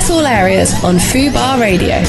Access All Areas on Fubar Radio.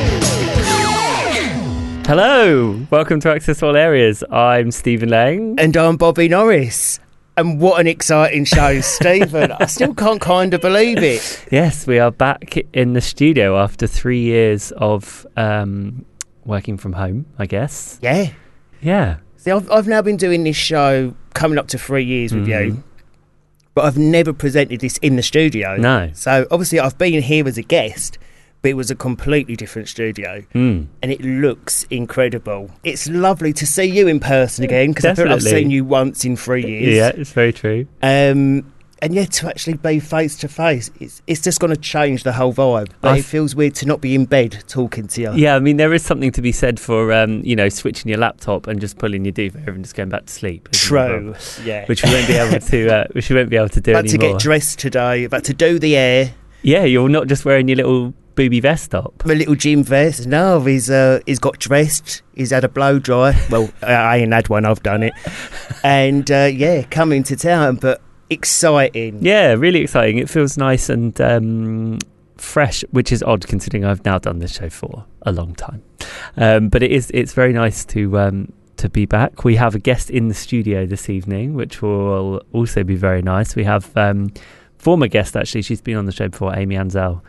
Hello, welcome to Access All Areas. I'm Stephen Lang. And I'm Bobby Norris. And what an exciting show, Stephen. I still can't kind of believe it. Yes, we are back in the studio after 3 years of working from home, I guess. Yeah. Yeah. See, I've now been doing this show coming up to 3 years with you, but I've never presented this in the studio. No. So obviously I've been here as a guest, but it was a completely different studio, and it looks incredible. It's lovely to see you in person again, because I feel like I've seen you once in 3 years. Yeah, it's very true. And yeah, to actually be face to face, it's just going to change the whole vibe. But it feels weird to not be in bed talking to you. Yeah, I mean, there is something to be said for switching your laptop and just pulling your duvet over and just going back to sleep. True. Yeah. Which we won't be able to. Which we won't be able to do about anymore. To get dressed today, about to do the hair. Yeah, you're not just wearing your little booby vest up. My little gym vest. No, he's got dressed. He's had a blow dry. Well, I ain't had one. I've done it. And coming to town, but exciting. Yeah, really exciting. It feels nice and fresh, which is odd considering I've now done this show for a long time. But it's very nice to be back. We have a guest in the studio this evening, which will also be very nice. We have former guest, actually. She's been on the show before, Amy Ansell,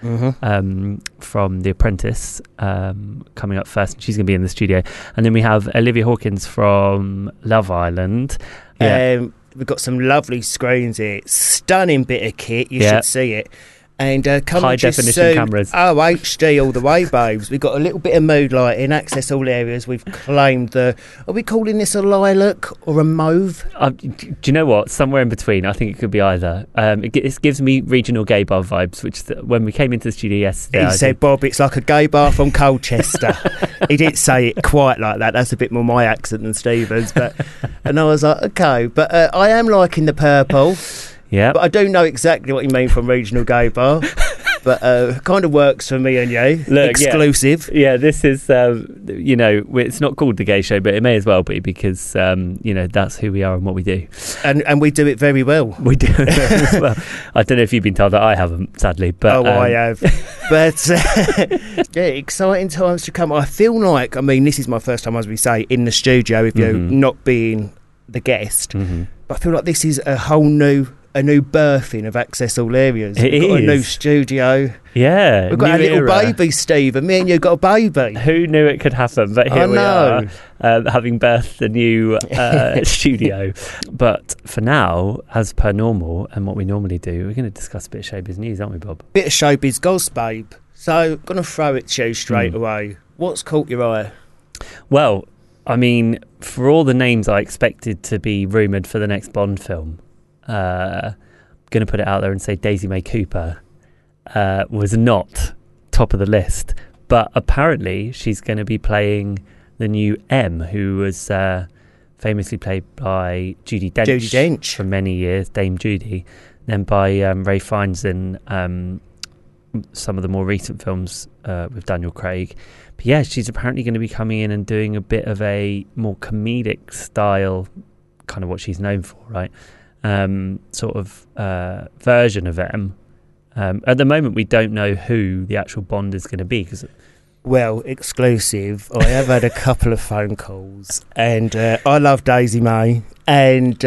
from The Apprentice, coming up first. She's going to be in the studio. And then we have Olivia Hawkins from Love Island. Yeah. We've got some lovely screens here. Stunning bit of kit. You should see it. And high definition cameras. Oh, HD all the way, babes. We've got a little bit of mood lighting, access all areas. We've claimed are we calling this a lilac or a mauve? Do you know what? Somewhere in between. I think it could be either. It gives me regional gay bar vibes, which when we came into the studio yesterday... He said, Bob, it's like a gay bar from Colchester. He didn't say it quite like that. That's a bit more my accent than Stephen's. And I was like, okay. But I am liking the purple. Yeah, but I don't know exactly what you mean from regional gay bar. But kind of works for me and you. Look, exclusive. Yeah, this is it's not called The Gay Show, but it may as well be, because that's who we are and what we do, and we do it very well. We do it very well. I don't know if you've been told that. I haven't, sadly, but I have. But exciting times to come. I feel like, I mean, this is my first time, as we say, in the studio with you, not being the guest. But I feel like this is a new birthing of Access All Areas. We've got a new studio. Yeah. We've got a little baby, Steve, and me and you got a baby. Who knew it could happen? But here we are, having birthed a new studio. But for now, as per normal, and what we normally do, we're going to discuss a bit of showbiz news, aren't we, Bob? Bit of showbiz goss, babe. So, going to throw it to you straight away. What's caught your eye? Well, I mean, for all the names I expected to be rumoured for the next Bond film, going to put it out there and say Daisy May Cooper was not top of the list, but apparently she's going to be playing the new M, who was famously played by Judi Dench for many years, Dame Judi, then by Ray Fiennes in some of the more recent films with Daniel Craig. But yeah, she's apparently going to be coming in and doing a bit of a more comedic style, kind of what she's known for, right? Sort of version of M. At the moment, we don't know who the actual Bond is going to be. Well, exclusive. I have had a couple of phone calls, and I love Daisy May. And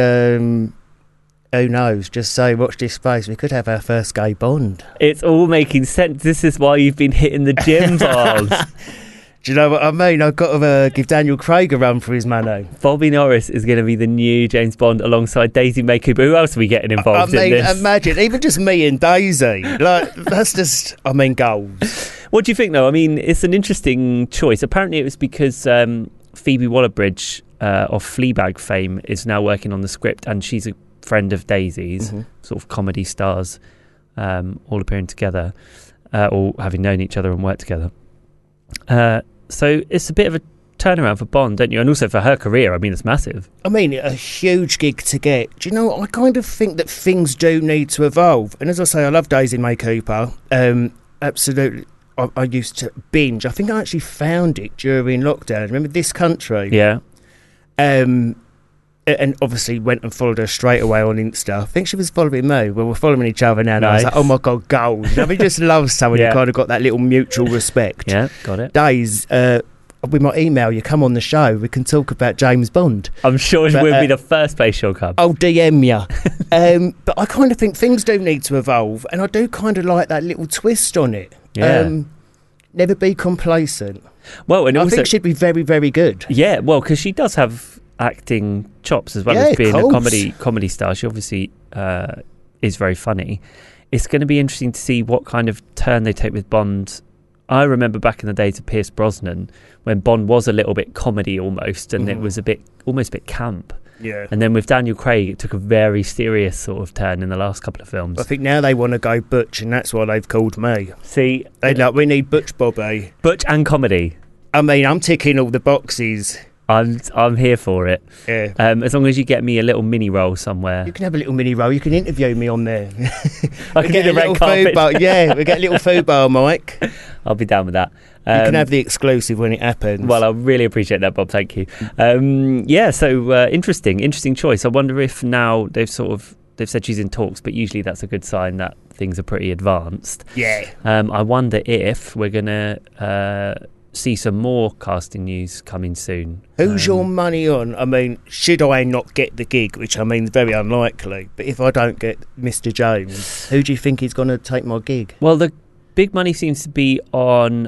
who knows? Just say, watch this space. We could have our first gay Bond. It's all making sense. This is why you've been hitting the gym, Bob. Do you know what I mean? I've got to give Daniel Craig a run for his money. Bobby Norris is going to be the new James Bond alongside Daisy May Cooper. Who else are we getting involved in this? Imagine, even just me and Daisy. Like, that's just, goals. What do you think, though? I mean, it's an interesting choice. Apparently it was because Phoebe Waller-Bridge of Fleabag fame is now working on the script, and she's a friend of Daisy's, sort of comedy stars, all appearing together, or having known each other and worked together. So it's a bit of a turnaround for Bond, don't you? And also for her career, I mean, it's massive. I mean, a huge gig to get. Do you know what? I kind of think that things do need to evolve. And as I say, I love Daisy May Cooper. Absolutely. I used to binge. I think I actually found it during lockdown. Remember This Country? Yeah. and obviously went and followed her straight away on Insta. I think she was following me. Well, we're following each other now. And I was like, oh my God, gold. I mean, just love someone you kind of got that little mutual respect. Yeah, got it. Days, we might email you, come on the show. We can talk about James Bond. I'm sure it will be the first place she'll come. I'll DM you. But I kind of think things do need to evolve, and I do kind of like that little twist on it. Yeah. Never be complacent. Well, and I also, think she'd be very, very good. Yeah, well, because she does have acting chops as well as being a comedy star. She obviously is very funny. It's going to be interesting to see what kind of turn they take with Bond. I remember back in the days of Pierce Brosnan when Bond was a little bit comedy almost, and it was almost a bit camp. Yeah. And then with Daniel Craig, it took a very serious sort of turn in the last couple of films. I think now they want to go Butch, and that's why they've called me. See, we need Butch Bobby. Butch and comedy. I mean, I'm ticking all the boxes. I'm here for it. Yeah. As long as you get me a little mini role somewhere. You can have a little mini role. You can interview me on there. I can do the red carpet. We get a little food bar mic. I'll be down with that. You can have the exclusive when it happens. Well, I really appreciate that, Bob. Thank you. So interesting choice. I wonder if now they've said she's in talks, but usually that's a good sign that things are pretty advanced. Yeah. I wonder if we're gonna see some more casting news coming soon. Who's your money on? I mean, should I not get the gig, which I mean is very unlikely, but if I don't get Mr. Jones, who do you think is going to take my gig? Well, the big money seems to be on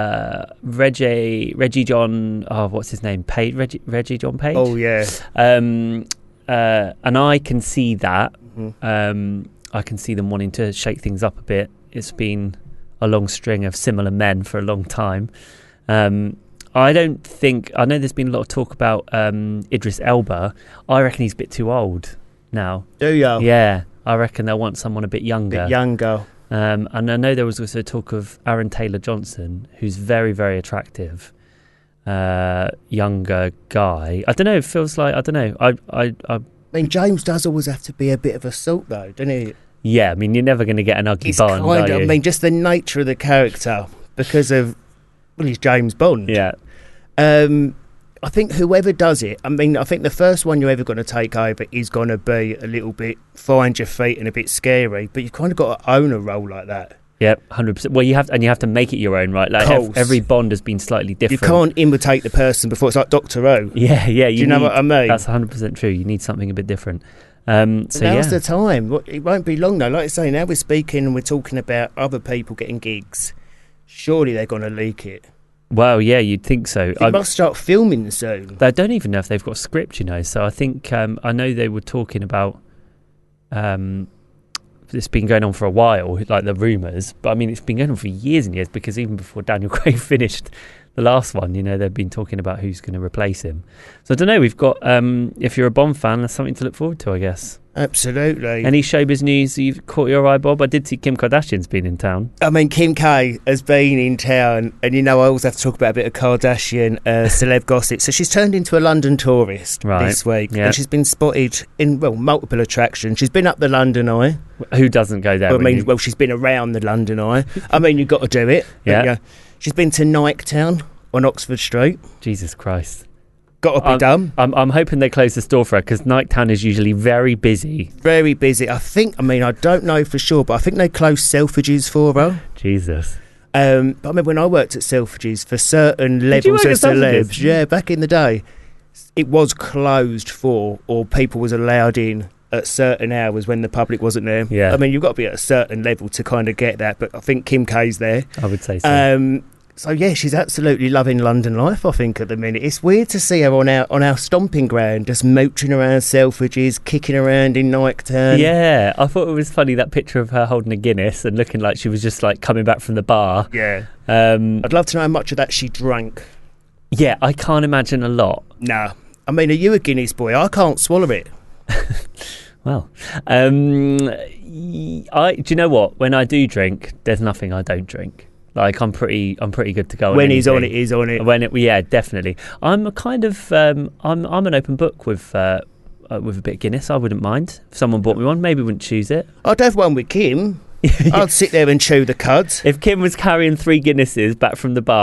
Reggie John. Oh, what's his name? Reggie John Page. Oh yeah. And I can see that. Mm-hmm. I can see them wanting to shake things up a bit. It's been a long string of similar men for a long time. I know there's been a lot of talk about Idris Elba. I reckon he's a bit too old now. Do you? Yeah, I reckon they'll want someone a bit younger. And I know there was also talk of Aaron Taylor-Johnson, who's very, very attractive, younger guy. I don't know. It feels like, I don't know. I mean, James does always have to be a bit of a salt, though, doesn't he? Yeah, I mean, you're never going to get an ugly Bond, are you? I mean, just the nature of the character, because of, well, he's James Bond. Yeah. I think whoever does it, I mean, I think the first one you're ever going to take over is going to be a little bit find your feet and a bit scary, but you've kind of got to own a role like that. Yeah, 100%. Well, you have to make it your own, right? Like every Bond has been slightly different. You can't imitate the person before. It's like Doctor Who. Yeah. Do you know what I mean? That's 100% true. You need something a bit different. Now's the time. It won't be long though. Like I say, now we're speaking and we're talking about other people getting gigs. Surely they're going to leak it. Well, yeah, you'd think so. They must start filming soon. I don't even know if they've got a script, you know. So I think I know they were talking about it's been going on for a while, like the rumours. But I mean, it's been going on for years and years, because even before Daniel Craig finished the last one, you know, they've been talking about who's going to replace him. So I don't know. We've got, if you're a Bond fan, that's something to look forward to, I guess. Absolutely. Any showbiz news you've caught your eye, Bob? I did see Kim Kardashian's been in town. I mean, Kim K has been in town, and you know I always have to talk about a bit of Kardashian celeb gossip. So she's turned into a London tourist this week, and she's been spotted in multiple attractions. She's been up the London Eye. Who doesn't go there? Well, she's been around the London Eye. I mean, you've got to do it. Yeah. She's been to Nike Town on Oxford Street. Jesus Christ. Got to be done. I'm hoping they close the store for her, because Nike Town is usually very busy. Very busy. I don't know for sure, but I think they closed Selfridges for her. Jesus. But I remember when I worked at Selfridges, for certain levels of celebs, back in the day, it was closed for, or people was allowed in at certain hours when the public wasn't there. Yeah. I mean, you've got to be at a certain level to kind of get that, but I think Kim K's there. I would say so. So yeah, she's absolutely loving London life, I think, at the minute. It's weird to see her on our stomping ground, just mooching around Selfridges, kicking around in Nike Town. Yeah, I thought it was funny, that picture of her holding a Guinness and looking like she was just like coming back from the bar. Yeah. I'd love to know how much of that she drank. Yeah, I can't imagine a lot. Nah. I mean, are you a Guinness boy? I can't swallow it. Well, do you know what? When I do drink, there's nothing I don't drink. Like I'm pretty good to go. When he's on it, he's on it. Yeah, definitely. I'm a kind of I'm an open book with a bit of Guinness. I wouldn't mind if someone bought me one. Maybe wouldn't choose it. I'd have one with Kim. I'd sit there and chew the cuds. If Kim was carrying 3 Guinnesses back from the bar,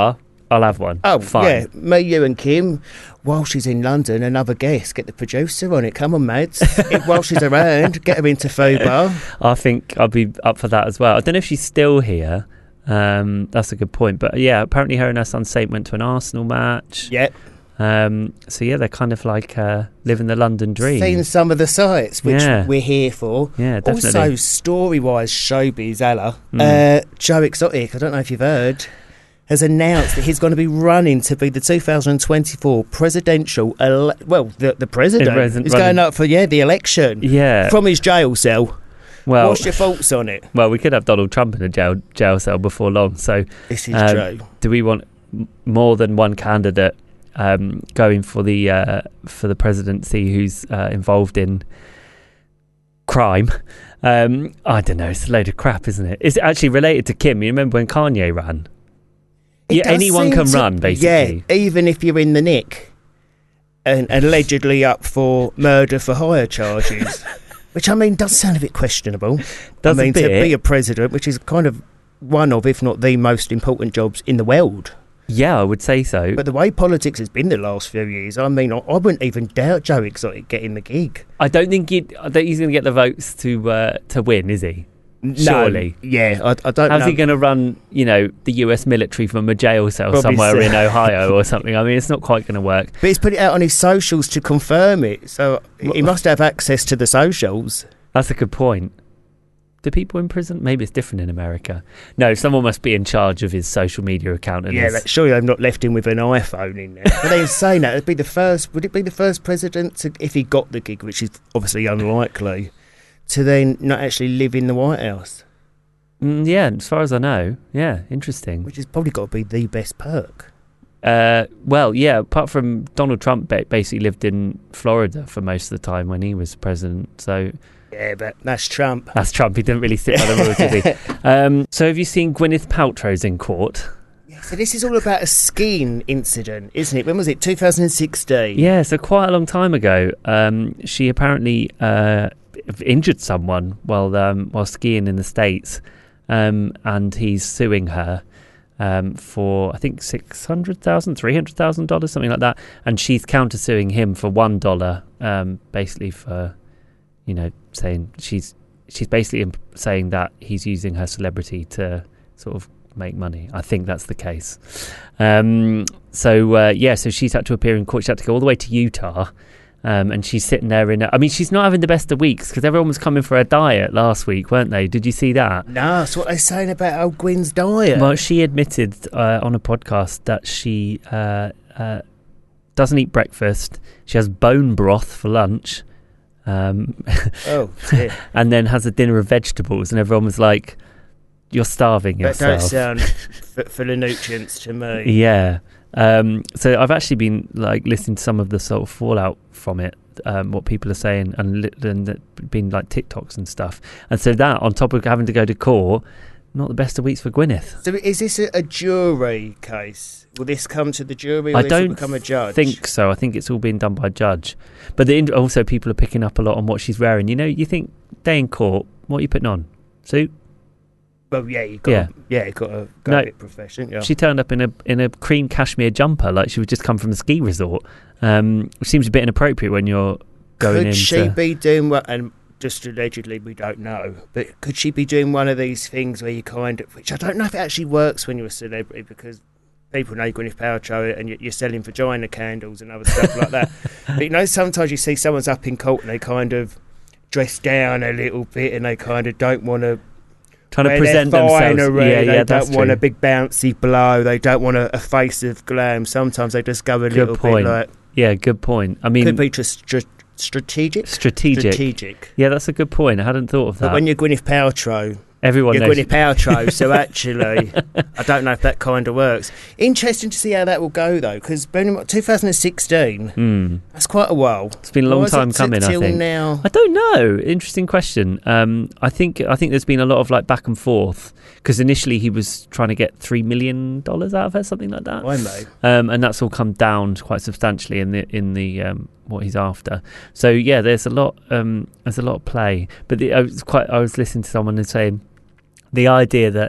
I'll have one. Oh, fine. yeah, me, you and Kim. While she's in London, another guest. Get the producer on it. Come on, mates. While she's around, get her into Fubar. I think I'll be up for that as well. I don't know if she's still here. That's a good point. But yeah, apparently her and her son Saint went to an Arsenal match. Yep. So yeah, they're kind of like living the London dream. Seen some of the sites, which we're here for. Yeah, definitely. Also, story-wise, showbiz, Ella. Joe Exotic, I don't know if you've heard, has announced that he's going to be running to be the 2024 presidential... the president is going up for, the election. Yeah. From his jail cell. Well, what's your thoughts on it? Well, we could have Donald Trump in a jail cell before long. So this is true. Do we want more than one candidate going for the presidency who's involved in crime? I don't know. It's a load of crap, isn't it? Is it actually related to Kim? You remember when Kanye ran? Yeah, anyone can run, basically. Yeah, even if you're in the nick and allegedly up for murder for hire charges, which I mean does sound a bit questionable. To be a president, which is kind of one of, if not the most important jobs in the world. Yeah, I would say so. But the way politics has been the last few years, I mean, I wouldn't even doubt Joe Exotic getting the gig. I don't think he's going to get the votes to win, is he? Surely. No, yeah, I don't know. How's he going to run, the US military from a jail cell Probably somewhere in Ohio or something? I mean, it's not quite going to work. But he's put it out on his socials to confirm it, so he must have access to the socials. That's a good point. Do people in prison? Maybe it's different in America. No, someone must be in charge of his social media account. And surely they've not left him with an iPhone in there. But then saying that, would it be the first president to, if he got the gig, which is obviously unlikely, to then not actually live in the White House? Yeah, as far as I know. Yeah, interesting. Which has probably got to be the best perk. Well, yeah, apart from Donald Trump basically lived in Florida for most of the time when he was president, so... Yeah, but that's Trump. That's Trump. He didn't really sit by the rules, did he? So have you seen Gwyneth Paltrow's in court? Yeah, so this is all about a skiing incident, isn't it? When was it? 2016? Yeah, so quite a long time ago. She apparently... injured someone while skiing in the States, and he's suing her for I think $600,000, $300,000, something like that, and she's countersuing him for $1, basically for saying she's basically saying that he's using her celebrity to sort of make money. I think that's the case. So she's had to appear in court. She had to go all the way to Utah. And she's sitting there she's not having the best of weeks because everyone was coming for her diet last week, weren't they? Did you see that? No, that's what they're saying about old Gwyn's diet. Well, she admitted on a podcast that she doesn't eat breakfast. She has bone broth for lunch. Oh, dear. And then has a dinner of vegetables, and everyone was like, "You're starving yourself." That don't sound for the nutrients to me. Yeah. So I've actually been listening to some of the sort of fallout from it, what people are saying, and been like TikToks and stuff. And so that, on top of having to go to court, not the best of weeks for Gwyneth. So is this a jury case? Will this come to the jury, or I will don't this become a judge? think so. I think it's all being done by a judge. But also people are picking up a lot on what she's wearing. You think day in court, what are you putting on? Suit? Well, yeah, you've got to go a bit professional. Yeah. She turned up in a cream cashmere jumper, like she would just come from a ski resort, which seems a bit inappropriate when you're going in. Could she be doing what? And just allegedly, we don't know, but could she be doing one of these things where you which I don't know if it actually works when you're a celebrity, because people know Gwyneth Paltrow and you're selling vagina candles and other stuff like that. But sometimes you see someone's up in court and they kind of dress down a little bit and they kind of don't want to. Trying to present themselves. They don't want a big bouncy blow. They don't want a face of glam. Sometimes they just go a little bit like... Yeah, good point. I mean... Could be just strategic. Strategic. Yeah, that's a good point. I hadn't thought of that. But when you're Gwyneth Paltrow... Everyone you're knows. Gwyneth Paltrow, so actually, I don't know if that kind of works. Interesting to see how that will go, though, because 2016, that's quite a while. It's been a long time coming, I think. Now? I don't know. Interesting question. I think there's been a lot of back and forth, because initially he was trying to get $3 million out of her, something like that. I know. And that's all come down quite substantially in the what he's after. So yeah, there's a lot of play. But I was listening to someone and saying, the idea that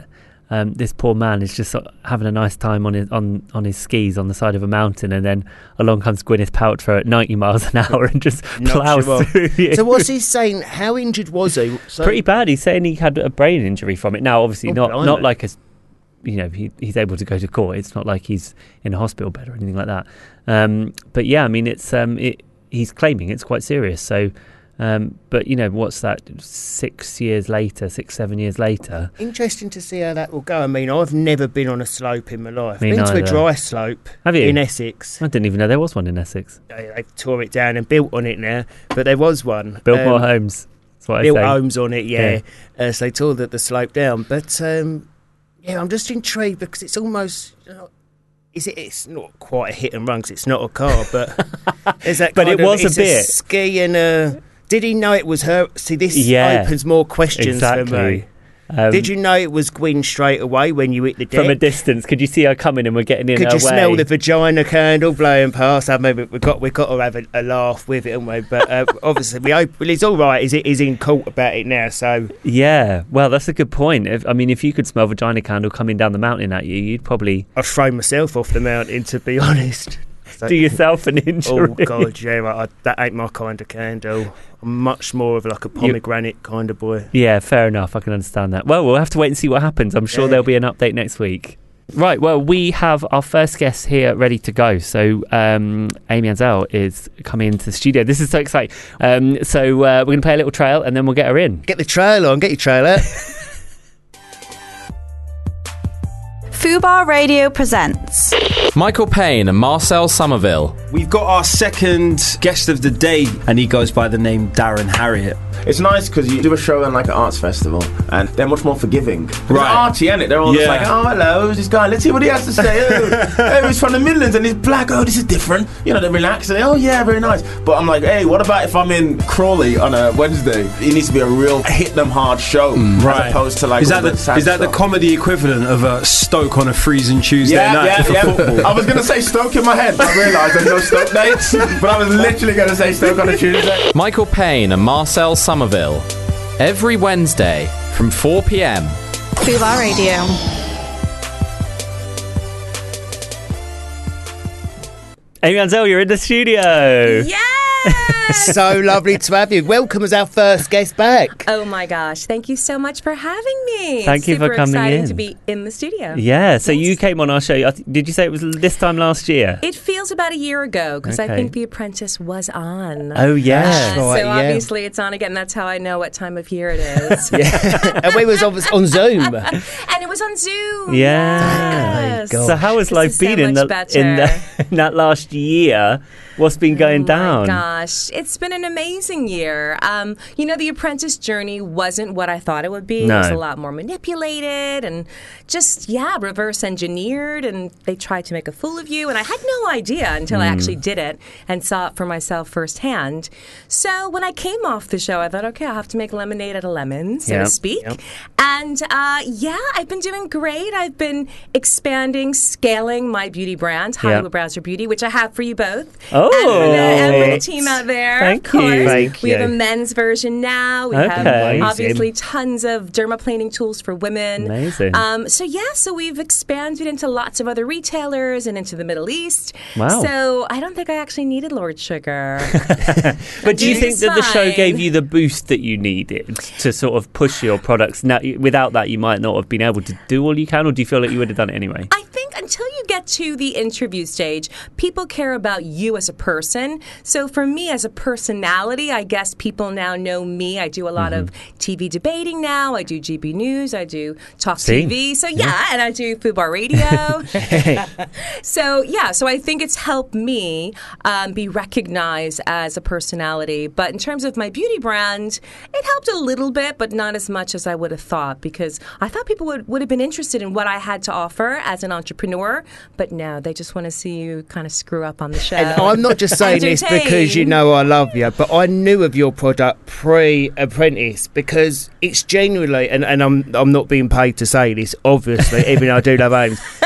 this poor man is just sort of having a nice time on his skis on the side of a mountain, and then along comes Gwyneth Paltrow at 90 miles an hour and just plows through you. So what's he saying? How injured was he? Pretty bad. He's saying he had a brain injury from it. Now, obviously, not like he's able to go to court. It's not like he's in a hospital bed or anything like that. But yeah, I mean, it's he's claiming it's quite serious. So. But what's that? 7 years later. Interesting to see how that will go. I mean, I've never been on a slope in my life. Me I've been neither. to a dry slope. Have you? In Essex. I didn't even know there was one in Essex. They tore it down and built on it now, but there was one. Built more homes. That's what I built say. homes on it, yeah. So they tore the slope down. But I'm just intrigued because it's almost. It's not quite a hit and run because it's not a car, but there's that. But it was a bit a ski and a. Did he know it was her? See, this opens more questions for me. Did you know it was Gwyn straight away when you hit the deck? From a distance, could you see her coming and we're getting in her way? Could you smell the vagina candle blowing past? I mean, we've got to have a laugh with it, haven't we? But obviously, he's all right. He's in court about it now, so... Yeah, well, that's a good point. If you could smell vagina candle coming down the mountain at you, you'd probably... I'd throw myself off the mountain, to be honest. Do yourself an injury. Oh, God, yeah, that ain't my kind of candle. I'm much more of like a pomegranate kind of boy. Yeah, fair enough. I can understand that. Well, we'll have to wait and see what happens. I'm sure there'll be an update next week. Right, well, we have our first guest here ready to go. So Amy Ansell is coming into the studio. This is so exciting. So we're going to play a little trail and then we'll get her in. Get the trail on. Get your trail out. Fubar Radio presents Michael Payne and Marcel Somerville. We've got our second guest of the day, and he goes by the name Darren Harriott. It's nice because you do a show in like an arts festival, and they're much more forgiving. Right. They're arty, ain't it? They're all just like, oh, hello, who's this guy? Let's hear what he has to say. Oh, he's from the Midlands and he's black. Oh, this is different. They relax and oh, yeah, very nice. But I'm like, hey, what about if I'm in Crawley on a Wednesday? It needs to be a real hit them hard show, right? As opposed to like is that the comedy equivalent of Stoke on a freezing Tuesday night for football? I was going to say Stoke in my head, but I realised there's no Stoke dates. But I was literally going to say Stoke on a Tuesday. Michael Payne and Marcel Somerville. Every Wednesday from 4 p.m. Fubar Radio. Amy Ansell, you're in the studio. Yeah! So lovely to have you. Welcome as our first guest back. Oh my gosh, thank you so much for having me. Thank you for coming in. Super exciting to be in the studio. Yeah, so you came on our show. Did you say it was this time last year? It feels about a year ago because I think The Apprentice was on. Oh, yeah. That's right, so obviously it's on again. That's how I know what time of year it is. And we was on Zoom. And it was on Zoom. Yeah. Yes. So how has life been in that last year? What's been going down? Oh my gosh, it's been an amazing year. The Apprentice journey wasn't what I thought it would be. No. It was a lot more manipulated and just, reverse engineered, and they tried to make a fool of you. And I had no idea until I actually did it and saw it for myself firsthand. So when I came off the show, I thought, okay, I'll have to make lemonade out of lemons, so to speak. Yep. And I've been doing great. I've been expanding, scaling my beauty brand, Hollywood Browser Beauty, which I have for you both. Oh, and for the team out there, Thank of course. you. Thank We you. have a men's version now. We have obviously tons of dermaplaning tools for women. Amazing. So we've expanded into lots of other retailers and into the Middle East. Wow. So I don't think I actually needed Lord Sugar. But do you think that the show gave you the boost that you needed to sort of push your products? Now, without that, you might not have been able to do all you can, or do you feel like you would have done it anyway? I think until you get to the interview stage, people care about you as a person. So for me as a personality, I guess people now know me. I do a lot of TV debating now. I do GB News. I do Talk TV. So and I do Fubar Radio. So I think it's helped me be recognized as a personality. But in terms of my beauty brand, it helped a little bit, but not as much as I would have thought, because I thought people would have been interested in what I had to offer as an entrepreneur. But no, they just want to see you kind of screw up on the show. And I'm not just saying this because you know I love you, but I knew of your product pre-Apprentice because it's genuinely, and I'm not being paid to say this, obviously, even though I do love Ames.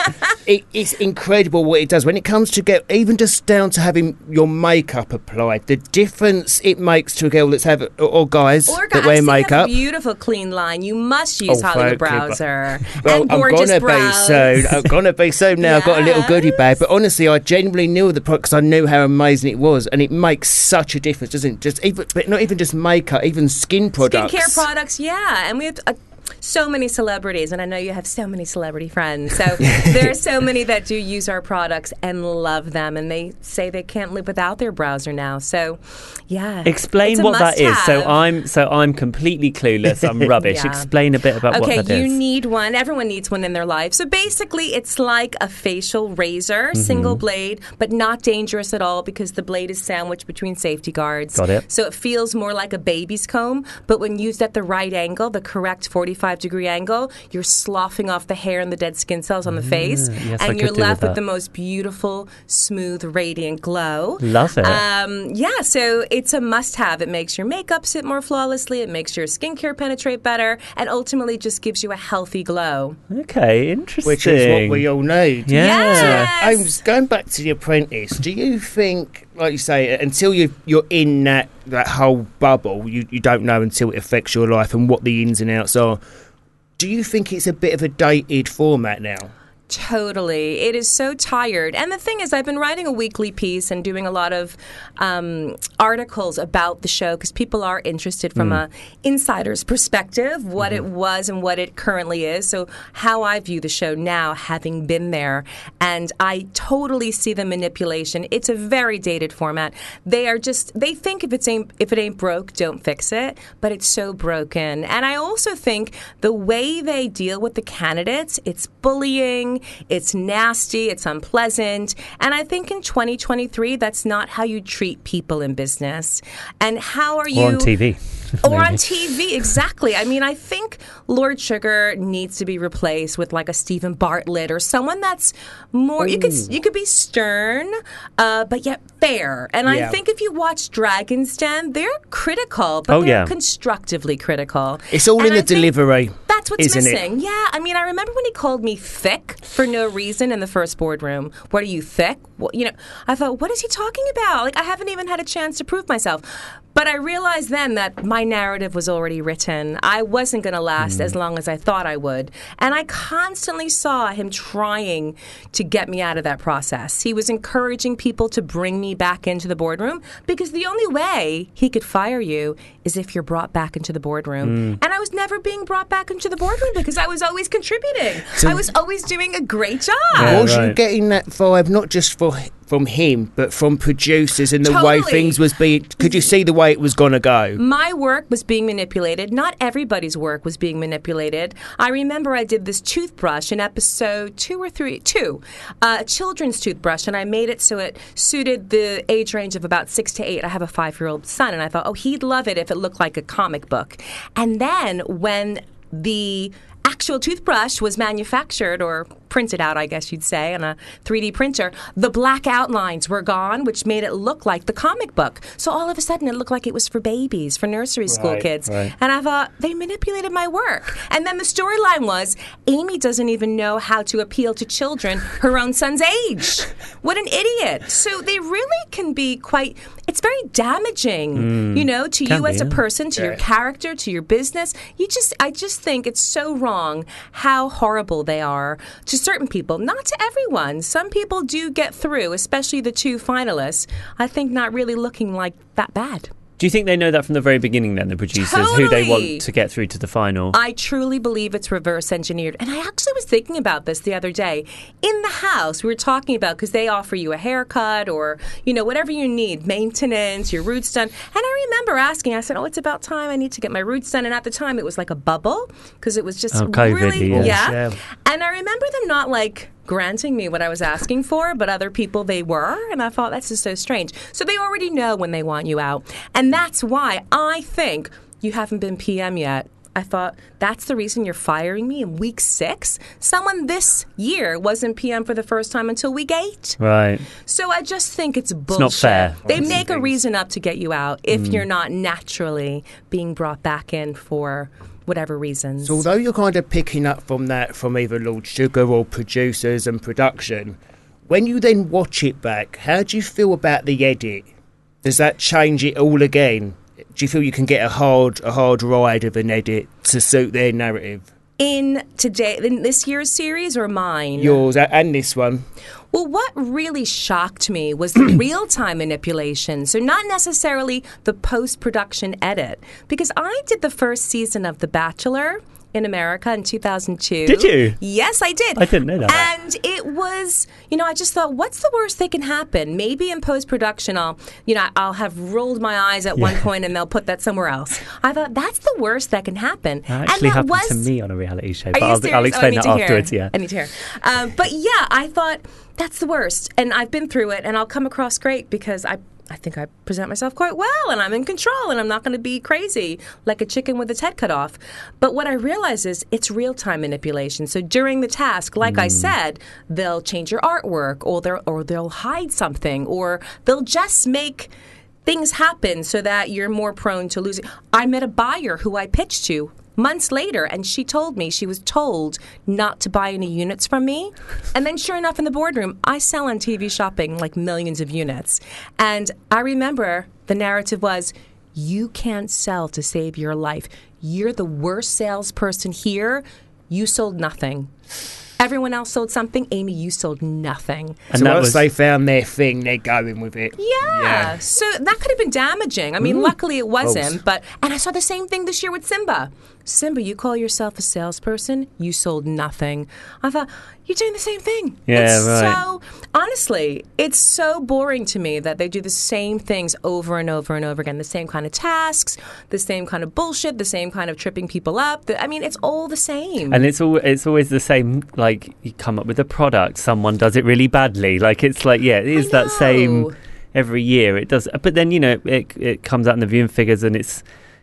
it's incredible what it does when it comes to even just down to having your makeup applied. The difference it makes to a girl that's or guys that wear makeup. Have a beautiful clean line. You must use Hollywood Browser. Well, and gorgeous brows. I'm gonna be soon. Now I've got a little goodie bag, but honestly, I genuinely knew the product because I knew how amazing it was, and it makes such a difference, doesn't it? But not even just makeup, even skin products. Skincare products, yeah. And we have so many celebrities, and I know you have so many celebrity friends. So there are so many that do use our products and love them, and they say they can't live without their browser now. So, yeah. Explain what that is. So I'm completely clueless. I'm rubbish. Yeah. Explain a bit about what that is. Okay, you need one. Everyone needs one in their life. So basically, it's like a facial razor, single blade, but not dangerous at all because the blade is sandwiched between safety guards. Got it. So it feels more like a baby's comb, but when used at the right angle, the correct 45-degree angle, you're sloughing off the hair and the dead skin cells on the face, yes, and you're left with the most beautiful, smooth, radiant glow. Love it. Yeah, so it's a must-have. It makes your makeup sit more flawlessly, it makes your skincare penetrate better, and ultimately just gives you a healthy glow. Okay, interesting. Which is what we all need. Yeah. Yes. I was going back to The Apprentice. Do you think, like you say, until you're in that whole bubble, you don't know until it affects your life and what the ins and outs are? Do you think it's a bit of a dated format now? Totally. It is so tired. And the thing is, I've been writing a weekly piece and doing a lot of articles about the show because people are interested from a insider's perspective, what it was and what it currently is. So how I view the show now, having been there. And I totally see the manipulation. It's a very dated format. They think if it ain't broke, don't fix it. But it's so broken. And I also think the way they deal with the candidates, it's bullying. It's nasty, it's unpleasant, and I think in 2023 that's not how you treat people in business. And how are you on TV? Or on TV, exactly. I mean, I think Lord Sugar needs to be replaced with like a Stephen Bartlett or someone that's more. You could be stern, but yet fair. And I think if you watch Dragon's Den, they're critical, but they're constructively critical. It's all in the delivery. That's what's missing. It? Yeah, I mean, I remember when he called me thick for no reason in the first boardroom. What are you, thick? Well, I thought, what is he talking about? Like, I haven't even had a chance to prove myself. But I realized then that my narrative was already written. I wasn't going to last as long as I thought I would. And I constantly saw him trying to get me out of that process. He was encouraging people to bring me back into the boardroom because the only way he could fire you is if you're brought back into the boardroom. And I was never being brought back into the boardroom because I was always contributing. I was always doing a great job. Was you getting that vibe not just from him, but from producers and the way things was being? Could you see the way it was going to go? My work was being manipulated. Not everybody's work was being manipulated. I remember I did this toothbrush in episode 2 or 3, a children's toothbrush, and I made it so it suited the age range of about 6 to 8. I have a 5-year-old son, and I thought, he'd love it if it looked like a comic book. And then when the actual toothbrush was manufactured or printed out, I guess you'd say, on a 3D printer, the black outlines were gone, which made it look like the comic book. So all of a sudden, it looked like it was for babies, for nursery school kids. Right. And I thought, they manipulated my work. And then the storyline was, Amy doesn't even know how to appeal to children her own son's age. What an idiot. So they really can be it's very damaging, to you as a person, to your character, to your business. I just think it's so wrong how horrible they are to certain people, not to everyone. Some people do get through, especially the 2 finalists, I think not really looking like that bad. Do you think they know that from the very beginning then, the producers, who they want to get through to the final? I truly believe it's reverse engineered. And I actually was thinking about this the other day. In the house, we were talking about, because they offer you a haircut or, whatever you need, maintenance, your roots done. And I remember asking, I said, it's about time I need to get my roots done. And at the time, it was like a bubble, because it was just really, yeah. And I remember them not granting me what I was asking for, but other people they were, and I thought that's just so strange. So they already know when they want you out, and that's why I think you haven't been PM yet. I thought that's the reason you're firing me in week 6. Someone this year wasn't PM for the first time until week 8. Right. So I just think it's bullshit. It's not fair. They make a reason up to get you out if you're not naturally being brought back in for whatever reasons. So although you're kind of picking up from that from either Lord Sugar or producers and production, when you then watch it back, how do you feel about the edit? Does that change it all again? Do you feel you can get a hard ride of an edit to suit their narrative? In this year's series or mine? Yours and this one. Well, what really shocked me was the real-time manipulation. So not necessarily the post-production edit. Because I did the first season of The Bachelor in America in 2002. Did you? Yes, I did. I didn't know that. And it was, I just thought, what's the worst that can happen? Maybe in post-production I'll have rolled my eyes at one point and they'll put that somewhere else. I thought, that's the worst that can happen. That actually happened to me on a reality show, but I'll explain that afterwards, yeah. I need to hear. But yeah, I thought, that's the worst. And I've been through it, and I'll come across great because I think I present myself quite well, and I'm in control, and I'm not going to be crazy like a chicken with its head cut off. But what I realize is it's real-time manipulation. So during the task, like I said, they'll change your artwork, or they'll hide something, or they'll just make things happen so that you're more prone to losing. I met a buyer who I pitched to months later, and she told me she was told not to buy any units from me. And then sure enough, in the boardroom, I sell on TV shopping like millions of units. And I remember the narrative was, you can't sell to save your life. You're the worst salesperson here. You sold nothing. Everyone else sold something. Amy, you sold nothing. And so once they found their thing, they're going with it. Yeah. So that could have been damaging. I mean, luckily it wasn't. And I saw the same thing this year with Simba. Simba, you call yourself a salesperson? You sold nothing. I thought, you're doing the same thing. Yeah, it's right. So, honestly, it's so boring to me that they do the same things over and over and over again. The same kind of tasks, the same kind of bullshit, the same kind of tripping people up. I mean, it's all the same. And it's always the same, like, you come up with a product, someone does it really badly. Like, it's like, yeah, it is that same every year. It does. But then, it comes out in the viewing figures, and it's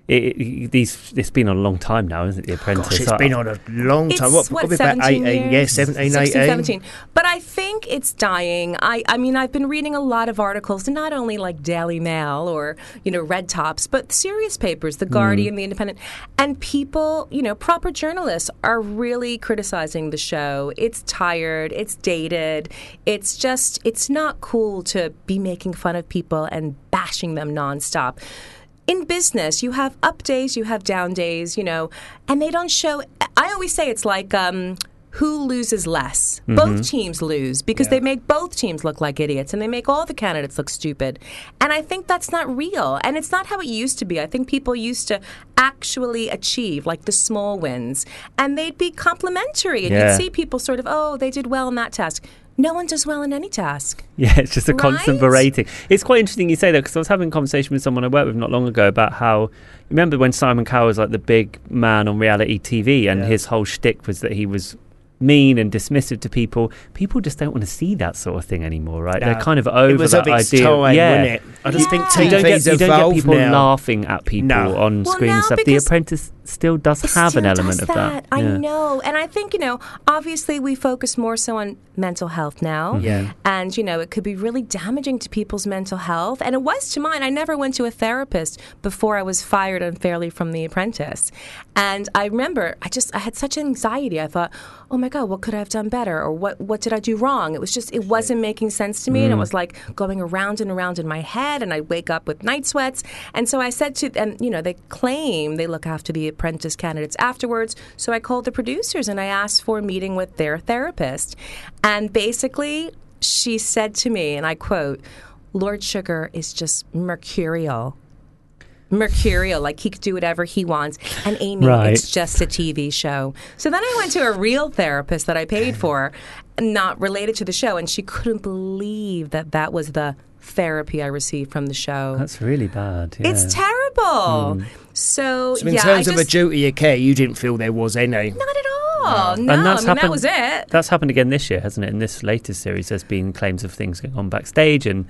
been on a long time now, isn't it, The Apprentice? Gosh, it's been on a long time. What, probably 17 about 18 years? years, 17, 16, 18. 17. But I think it's dying. I mean, I've been reading a lot of articles, not only like Daily Mail or, Red Tops, but serious papers, The Guardian, The Independent. And people, proper journalists are really criticizing the show. It's tired. It's dated. It's not cool to be making fun of people and bashing them nonstop. In business, you have up days, you have down days, and they don't show. I always say it's like who loses less. Mm-hmm. Both teams lose because they make both teams look like idiots, and they make all the candidates look stupid. And I think that's not real, and it's not how it used to be. I think people used to actually achieve like the small wins, and they'd be complimentary, and you'd see people sort of, they did well in that task. No one does well in any task. Yeah, it's just a constant berating. It's quite interesting you say that, because I was having a conversation with someone I worked with not long ago about how, remember when Simon Cowell was like the big man on reality TV, and his whole shtick was that he was mean and dismissive to people. People just don't want to see that sort of thing anymore, right? No. They're kind of over that idea. Time, wasn't it? I just think TV's you don't get people now. laughing at people on screen and stuff. The Apprentice still does have an element of that. I know. And I think, obviously we focus more so on mental health now. Yeah. And, it could be really damaging to people's mental health. And it was to mine. I never went to a therapist before I was fired unfairly from The Apprentice. And I remember I had such anxiety. I thought, oh my God, what could I have done better? Or what did I do wrong? It wasn't making sense to me. And it was like going around and around in my head. And I'd wake up with night sweats. And so I said to them, they claim they look after the Apprentice candidates afterwards. So I called the producers and I asked for a meeting with their therapist. And basically, she said to me, and I quote, Lord Sugar is just mercurial, like he could do whatever he wants. And Amy, it's just a TV show. So then I went to a real therapist that I paid for, not related to the show, and she couldn't believe that was the therapy I received from the show. That's really bad. Yeah. It's terrible. So in terms of a duty of care, you didn't feel there was any? Not at all. No, that was it. That's happened again this year, hasn't it? In this latest series, there's been claims of things going on backstage, and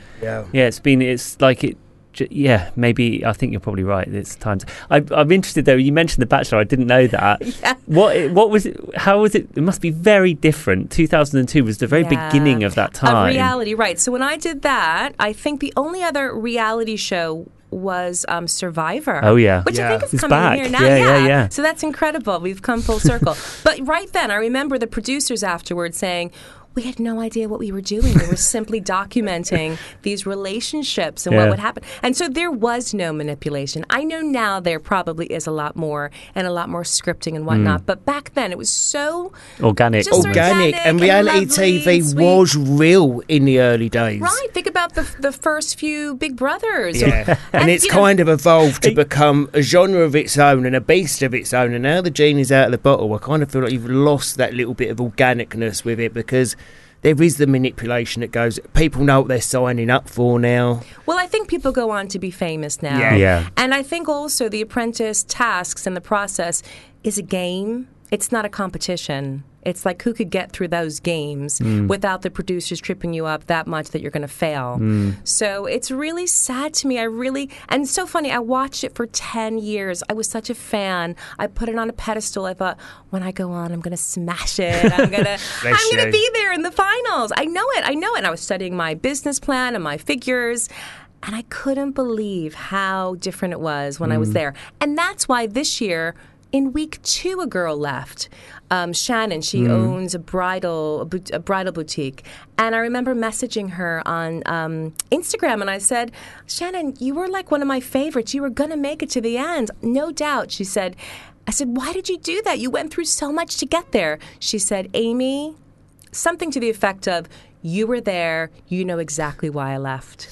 maybe I think you're probably right. It's times. I'm interested though. You mentioned The Bachelor. I didn't know that. Yeah. What was it? How was it? It must be very different. 2002 was the very beginning of that time. A reality, right? So when I did that, I think the only other reality show was Survivor. Oh, yeah. Which I think is It's coming back. here now. Yeah. So that's incredible. We've come full circle. But right then, I remember the producers afterwards saying, we had no idea what we were doing. We were simply documenting these relationships and what would happen. And so there was no manipulation. I know now there probably is a lot more and a lot more scripting and whatnot. But back then it was so organic. just organic And reality lovely, TV sweet. was real in the early days. Right. Think about the first few Big Brothers. Yeah. And it's kind of evolved to become a genre of its own and a beast of its own. And now the genie's out of the bottle, I kind of feel like you've lost that little bit of organicness with it, because there is the manipulation that goes, people know what they're signing up for now. Well, I think people go on to be famous now. Yeah. And I think also the Apprentice tasks and the process is a game. It's not a competition. It's like who could get through those games without the producers tripping you up that much that you're going to fail. So it's really sad to me. And it's so funny. I watched it for 10 years. I was such a fan. I put it on a pedestal. I thought, when I go on, I'm going to smash it. I'm going to be there in the finals. I know it. And I was studying my business plan and my figures. And I couldn't believe how different it was when I was there. And that's why this year, in week 2, a girl left. Shannon, she owns a bridal boutique. And I remember messaging her on Instagram, and I said, Shannon, you were like one of my favorites. You were going to make it to the end. No doubt, she said. I said, why did you do that? You went through so much to get there. She said, Amy, something to the effect of, you were there. You know exactly why I left.